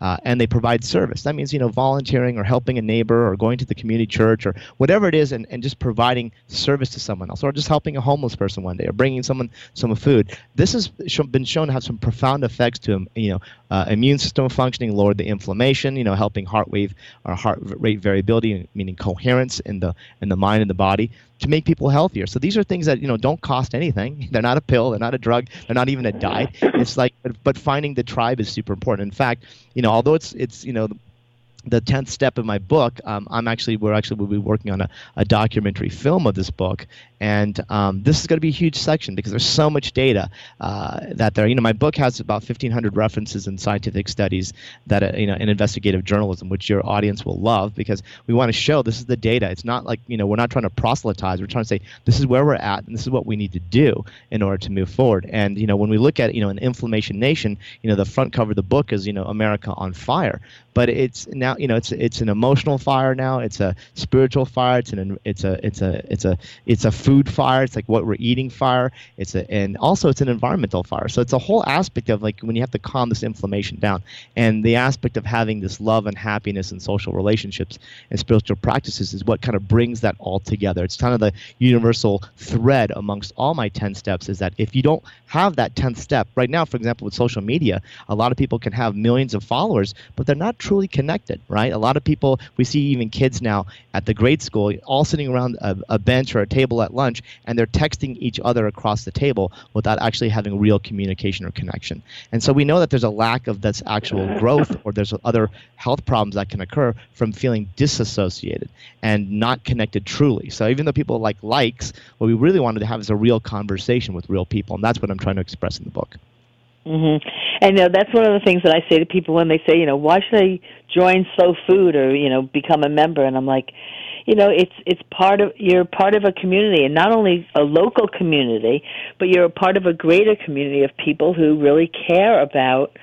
uh, and they provide service. That means, you know, volunteering or helping a neighbor or going to the community church or whatever it is, and, and just providing service to someone else, or just helping a homeless person one day, or bringing someone some food. This has been shown to have some profound effects to, you know, uh, immune system functioning, lower the inflammation, you know, helping heart wave or heart rate variability, meaning coherence in the in the mind and the body, to make people healthier. So these are things that, you know, don't cost anything. They're not a pill. They're not a drug. They're not even a diet. It's like, but, but finding the tribe is super important. In fact, you know, although it's it's you know. the tenth step in my book, um, I'm actually we're actually we'll be working on a, a documentary film of this book, and um, this is going to be a huge section because there's so much data uh, that there. You know, my book has about fifteen hundred references in scientific studies that uh, you know in investigative journalism, which your audience will love because we want to show this is the data. It's not like, you know, we're not trying to proselytize. We're trying to say this is where we're at and this is what we need to do in order to move forward. And you know, when we look at, you know, an inflammation nation, you know, the front cover of the book is, you know, America on fire. But it's now, you know, it's it's an emotional fire now. It's a spiritual fire. It's an it's a it's a it's a it's a food fire. It's like what we're eating fire. It's a and also it's an environmental fire. So it's a whole aspect of like when you have to calm this inflammation down, and the aspect of having this love and happiness and social relationships and spiritual practices is what kind of brings that all together. It's kind of the universal thread amongst all my ten steps is that if you don't have that tenth step right now, for example, with social media, a lot of people can have millions of followers, but they're not truly connected, right? A lot of people, we see even kids now at the grade school all sitting around a, a bench or a table at lunch, and they're texting each other across the table without actually having real communication or connection. And so we know that there's a lack of this actual growth, or there's other health problems that can occur from feeling disassociated and not connected truly. So even though people like likes, what we really wanted to have is a real conversation with real people, and that's what I'm trying to express in the book. Mm-hmm. And you know, that's one of the things that I say to people when they say, you know, why should I join Slow Food or, you know, become a member? And I'm like, you know, it's it's part of you're part of a community, and not only a local community, but you're a part of a greater community of people who really care about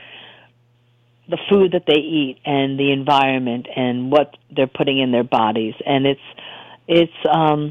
the food that they eat and the environment and what they're putting in their bodies. And it's it's um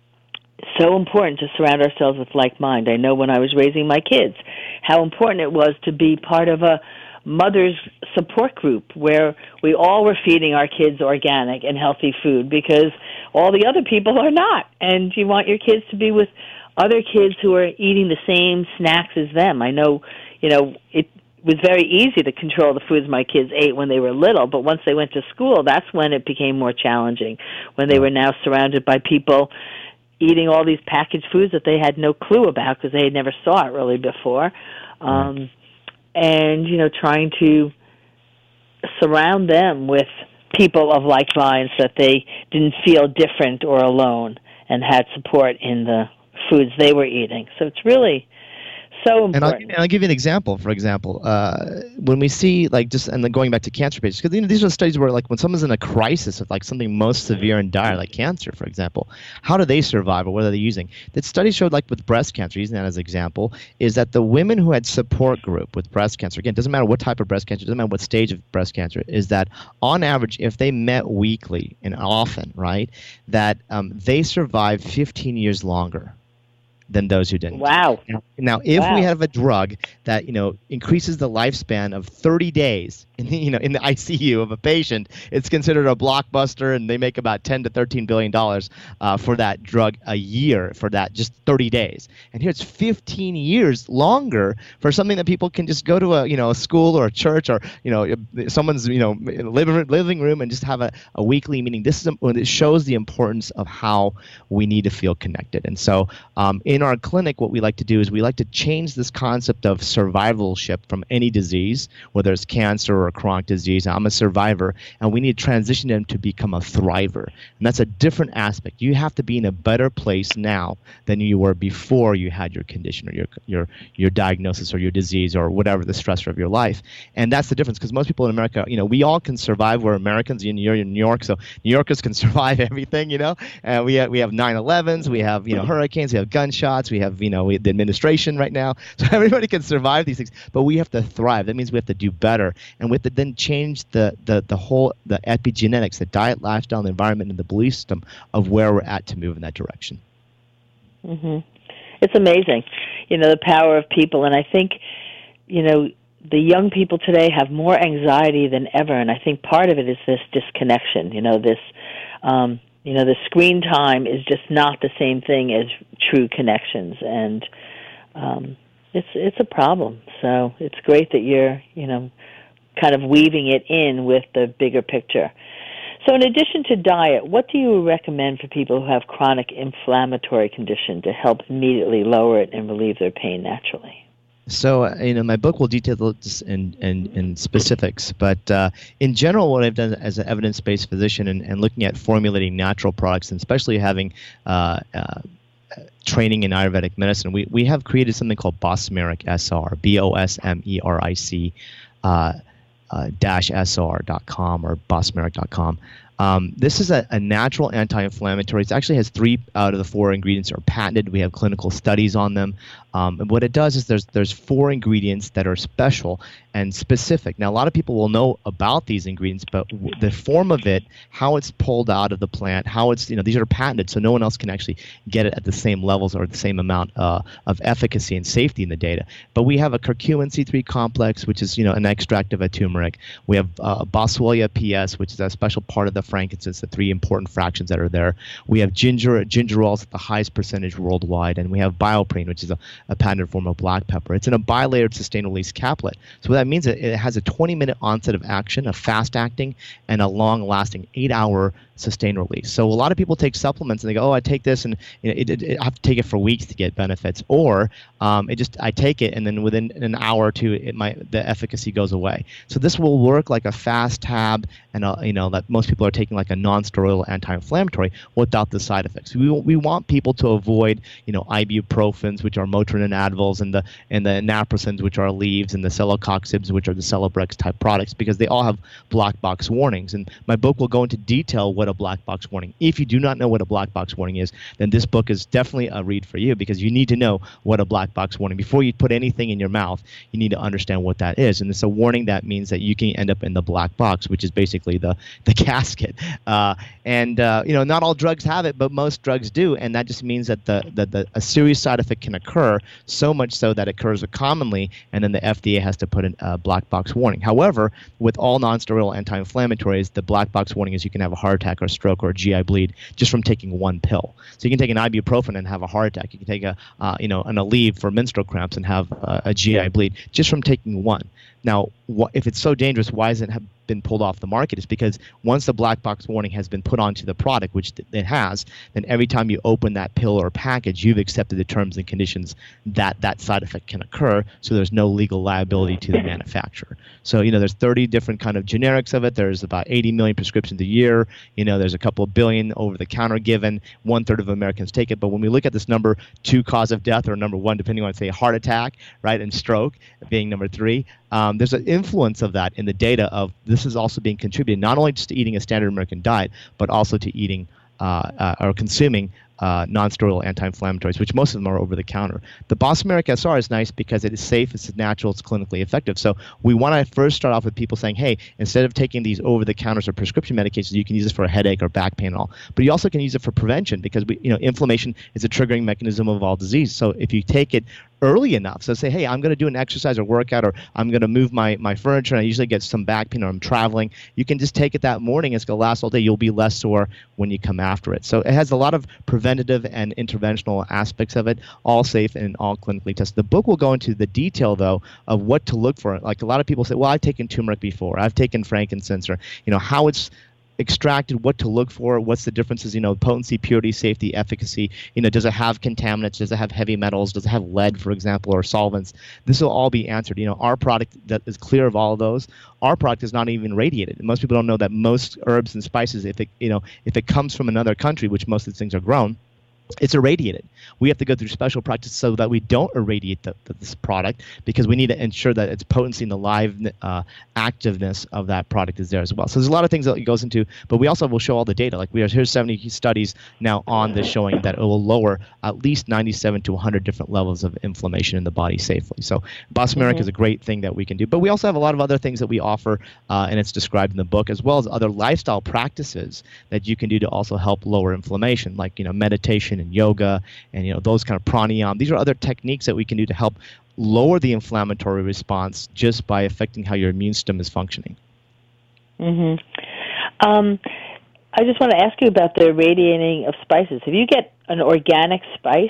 so important to surround ourselves with like mind. I know when I was raising my kids, how important it was to be part of a mother's support group where we all were feeding our kids organic and healthy food because all the other people are not. And you want your kids to be with other kids who are eating the same snacks as them. I know, you know, it was very easy to control the foods my kids ate when they were little, but once they went to school, that's when it became more challenging, when they were now surrounded by people eating all these packaged foods that they had no clue about because they had never saw it really before. Um, and, you know, trying to surround them with people of like minds so that they didn't feel different or alone and had support in the foods they were eating. So it's really so important. And I'll, and I'll give you an example. For example, uh, when we see like just and then going back to cancer patients, because you know these are studies where like when someone's in a crisis of like something most severe and dire, like cancer, for example, how do they survive or what are they using? That study showed like with breast cancer, using that as an example, is that the women who had support group with breast cancer, again, doesn't matter what type of breast cancer, doesn't matter what stage of breast cancer, is that on average, if they met weekly and often, right, that um, they survived fifteen years longer than those who didn't. Wow. Now, now if wow. we have a drug that, you know, increases the lifespan of thirty days in the, you know, in the I C U of a patient, it's considered a blockbuster, and they make about ten to thirteen billion dollars uh, for that drug a year for that just thirty days. And here it's fifteen years longer for something that people can just go to a, you know, a school or a church or, you know, someone's, you know, living living room and just have a, a weekly meeting. This is a, it shows the importance of how we need to feel connected. And so um, in our clinic, what we like to do is we like to change this concept of survivalship from any disease, whether it's cancer or a chronic disease. I'm a survivor, and we need to transition them to become a thriver. And that's a different aspect. You have to be in a better place now than you were before you had your condition or your your your diagnosis or your disease or whatever the stressor of your life. And that's the difference, because most people in America, you know, we all can survive. We're Americans. You're in New York, so New Yorkers can survive everything, you know. And we have we have nine elevens, we have, you know, hurricanes, we have gunshots. We have, you know, we, the administration right now. So everybody can survive these things, but we have to thrive. That means we have to do better, and we have to then change the the the whole the epigenetics, the diet, lifestyle, the environment, and the belief system of where we're at to move in that direction. Mm-hmm. It's amazing, you know, the power of people, and I think, you know, the young people today have more anxiety than ever, and I think part of it is this disconnection. You know, this, um, you know, the screen time is just not the same thing as true connections, and um, it's it's a problem. So it's great that you're, you know, kind of weaving it in with the bigger picture. So in addition to diet, what do you recommend for people who have chronic inflammatory condition to help immediately lower it and relieve their pain naturally? So, uh, you know, my book will detail this in, in, in specifics, but uh, in general, what I've done as an evidence-based physician and, and looking at formulating natural products, and especially having uh, uh, training in Ayurvedic medicine, we, we have created something called Bosmeric S R, B O S M E R I C, uh, uh, dash S R dot com or bosmeric dot com. Um, this is a, a natural anti-inflammatory. It actually has three out of the four ingredients are patented. We have clinical studies on them. Um, and what it does is there's there's four ingredients that are special and specific. Now, a lot of people will know about these ingredients, but w- the form of it, how it's pulled out of the plant, how it's, you know, these are patented, so no one else can actually get it at the same levels or the same amount uh, of efficacy and safety in the data. But we have a curcumin C three complex, which is, you know, an extract of a turmeric. We have uh, Boswellia P S, which is a special part of the frankincense, the three important fractions that are there. We have ginger, gingerols at the highest percentage worldwide, and we have bioprene, which is a, a patented form of black pepper. It's in a bilayered sustained-release caplet. So what that means is it has a twenty-minute onset of action, a fast-acting, and a long-lasting eight-hour sustained release. So a lot of people take supplements and they go, oh, I take this and, you know, it, it, it, I have to take it for weeks to get benefits, or um, it just I take it and then within an hour or two, it might the efficacy goes away. So this will work like a fast tab, and a, you know that most people are taking like a non-steroidal anti-inflammatory without the side effects. We we want people to avoid, you know, ibuprofens, which are Motrin and Advils, and the and the naproxens, which are Aleve, and the celecoxibs, which are the Celebrex type products, because they all have black box warnings. And my book will go into detail what a black box warning. If you do not know what a black box warning is, then this book is definitely a read for you, because you need to know what a black box warning. Before you put anything in your mouth, you need to understand what that is. And it's a warning that means that you can end up in the black box, which is basically the the casket. Uh, and uh, you know, not all drugs have it, but most drugs do, and that just means that the, the, the a serious side effect can occur, so much so that it occurs commonly, and then the F D A has to put in a black box warning. However, with all non-steroidal anti-inflammatories, the black box warning is you can have a heart attack or a stroke or a G I bleed just from taking one pill. So you can take an ibuprofen and have a heart attack. You can take a uh, you know an Aleve for menstrual cramps and have uh, a G I bleed just from taking one. Now, wh- if it's so dangerous, why hasn't it been pulled off the market? Is because once the black box warning has been put onto the product, which th- it has, then every time you open that pill or package, you've accepted the terms and conditions that that side effect can occur, so there's no legal liability to the manufacturer. So, you know, there's thirty different kind of generics of it. There's about eighty million prescriptions a year. You know, there's a couple of billion over-the-counter given. One-third of Americans take it. But when we look at this number two cause of death, or number one, depending on, say, heart attack, right, and stroke being number three, um, there's an influence of that in the data of this is also being contributed not only just to eating a standard American diet, but also to eating uh, uh, or consuming uh, non-steroidal anti-inflammatories, which most of them are over-the-counter. The Bosmeric S R is nice because it is safe, it's natural, it's clinically effective. So we want to first start off with people saying, hey, instead of taking these over-the-counters or prescription medications, you can use this for a headache or back pain and all. But you also can use it for prevention, because we, you know, inflammation is a triggering mechanism of all disease. So if you take it early enough, so say, hey, I'm going to do an exercise or workout, or I'm going to move my, my furniture, and I usually get some back pain, or I'm traveling, you can just take it that morning. It's going to last all day. You'll be less sore when you come after it. So it has a lot of preventative and interventional aspects of it, all safe and all clinically tested. The book will go into the detail, though, of what to look for. Like a lot of people say, well, I've taken turmeric before, I've taken frankincense, or, you know, how it's extracted, what to look for, what's the differences, you know, potency, purity, safety, efficacy, you know, does it have contaminants, does it have heavy metals, does it have lead, for example, or solvents? This will all be answered. You know, our product that is clear of all of those. Our product is not even radiated. Most people don't know that most herbs and spices, if it, you know, if it comes from another country, which most of these things are grown, it's irradiated. We have to go through special practice so that we don't irradiate the, the, this product, because we need to ensure that its potency and the live uh, activeness of that product is there as well. So there's a lot of things that it goes into, but we also will show all the data. Like we are here's seventy studies now on this showing that it will lower at least ninety-seven to one hundred different levels of inflammation in the body safely. So Bosmeric mm-hmm. is a great thing that we can do. But we also have a lot of other things that we offer, uh, and it's described in the book, as well as other lifestyle practices that you can do to also help lower inflammation, like, you know, meditation, meditation and yoga and, you know, those kind of pranayama. These are other techniques that we can do to help lower the inflammatory response just by affecting how your immune system is functioning. Mm-hmm. Um, I just want to ask you about the radiating of spices. If you get an organic spice,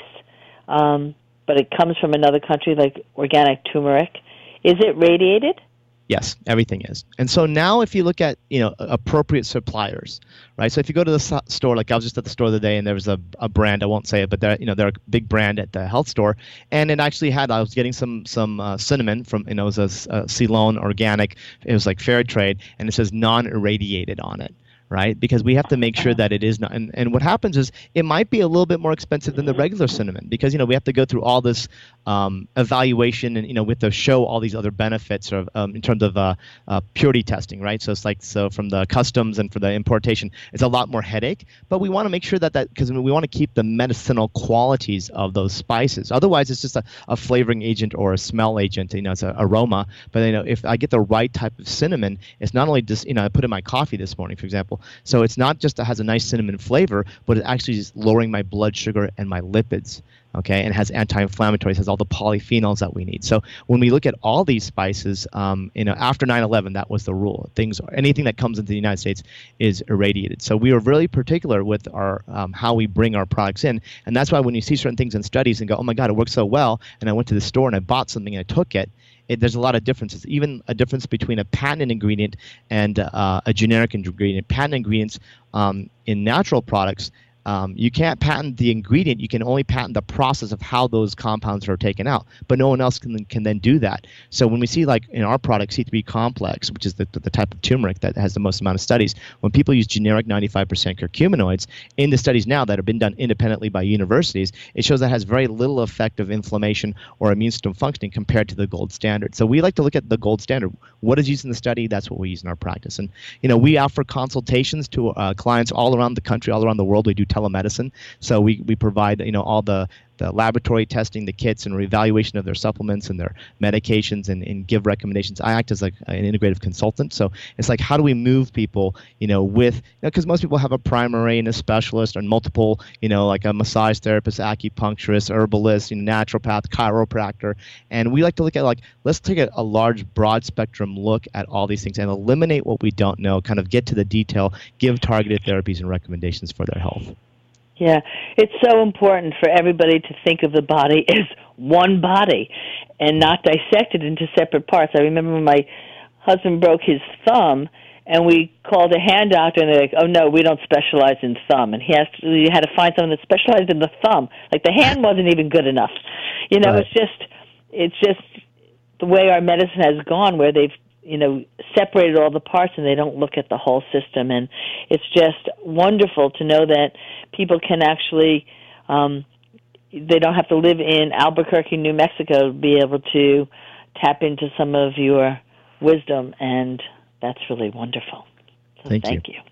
um, but it comes from another country, like organic turmeric, is it radiated? Yes, everything is. And so now if you look at, you know, appropriate suppliers, right? So if you go to the so- store, like I was just at the store the other day and there was a, a brand, I won't say it, but they're, you know, they're a big brand at the health store. And it actually had, I was getting some some uh, cinnamon from, you know, it was a, a Ceylon organic, it was like fair trade, and it says non-irradiated on it. Right? Because we have to make sure that it is not, and, and what happens is it might be a little bit more expensive than the regular cinnamon because, you know, we have to go through all this um, evaluation and, you know, we have to show all these other benefits of, um, in terms of uh, uh, purity testing, right? So it's like, so from the customs and for the importation, it's a lot more headache, but we want to make sure that that, because we want to keep the medicinal qualities of those spices. Otherwise, it's just a, a flavoring agent or a smell agent, you know, it's an aroma, but, you know, if I get the right type of cinnamon, it's not only just, you know, I put it in my coffee this morning, for example. So it's not just that it has a nice cinnamon flavor, but it actually is lowering my blood sugar and my lipids, okay? And it has anti-inflammatories, has all the polyphenols that we need. So when we look at all these spices, um, you know, after nine eleven, that was the rule. Things, anything that comes into the United States is irradiated. So we are really particular with our um, how we bring our products in, and that's why when you see certain things in studies and go, oh my God, it works so well, and I went to the store and I bought something and I took it, It, there's a lot of differences, even a difference between a patented ingredient and uh, a generic ingredient. Patent ingredients um, in natural products, um, you can't patent the ingredient. You can only patent the process of how those compounds are taken out, but no one else can can then do that. So when we see, like in our product, C three complex, which is the, the type of turmeric that has the most amount of studies, when people use generic ninety-five percent curcuminoids, in the studies now that have been done independently by universities, it shows that it has very little effect of inflammation or immune system functioning compared to the gold standard. So we like to look at the gold standard. What is used in the study, that's what we use in our practice. And, you know, we offer consultations to uh, clients all around the country, all around the world. We do telemedicine. So we, we provide, you know, all the, the laboratory testing, the kits, and evaluation of their supplements and their medications and, and give recommendations. I act as like an integrative consultant. So it's like, how do we move people, you know, with, because you know, most people have a primary and a specialist and multiple, you know, like a massage therapist, acupuncturist, herbalist, you know, naturopath, chiropractor. And we like to look at like, let's take a, a large, broad spectrum look at all these things and eliminate what we don't know, kind of get to the detail, give targeted therapies and recommendations for their health. Yeah, it's so important for everybody to think of the body as one body and not dissect it into separate parts. I remember when my husband broke his thumb, and we called a hand doctor, and they're like, oh, no, we don't specialize in thumb. And he has to, you had to find someone that specialized in the thumb. Like, the hand wasn't even good enough. You know, right. it's just it's just the way our medicine has gone, where they've, you know, separated all the parts and they don't look at the whole system. And it's just wonderful to know that people can actually, um, they don't have to live in Albuquerque, New Mexico to be able to tap into some of your wisdom, and that's really wonderful. So thank, thank you. you.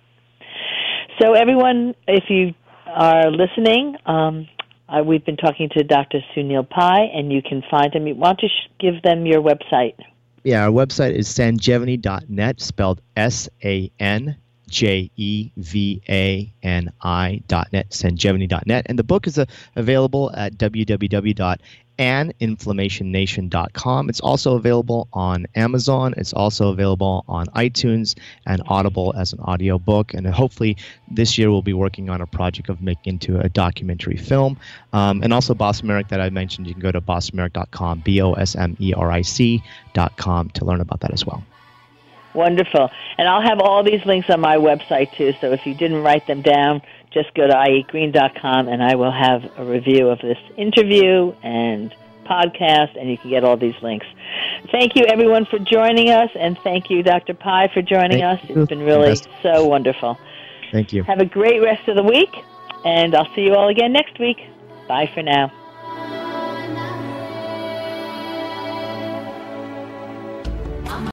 So everyone, if you are listening, um, uh, we've been talking to Doctor Sunil Pai, and you can find him. Why don't you sh- give them your website? Yeah, our website is sanjevani dot net, spelled S A N J E V A N I dot net, sanjevani dot net. And the book is uh, available at w w w dot an inflammation nation dot com. It's also available on Amazon. It's also available on iTunes and Audible as an audio book. And hopefully this year we'll be working on a project of making into a documentary film. Um, and also Bosmeric that I mentioned, you can go to bosmeric dot com, B O S M E R I C dot com to learn about that as well. Wonderful. And I'll have all these links on my website too, so if you didn't write them down, just go to I eat green dot com and I will have a review of this interview and podcast, and you can get all these links. Thank you, everyone, for joining us, and thank you, Doctor Pai, for joining thank us. You. It's been really Yes. so wonderful. Thank you. Have a great rest of the week, and I'll see you all again next week. Bye for now.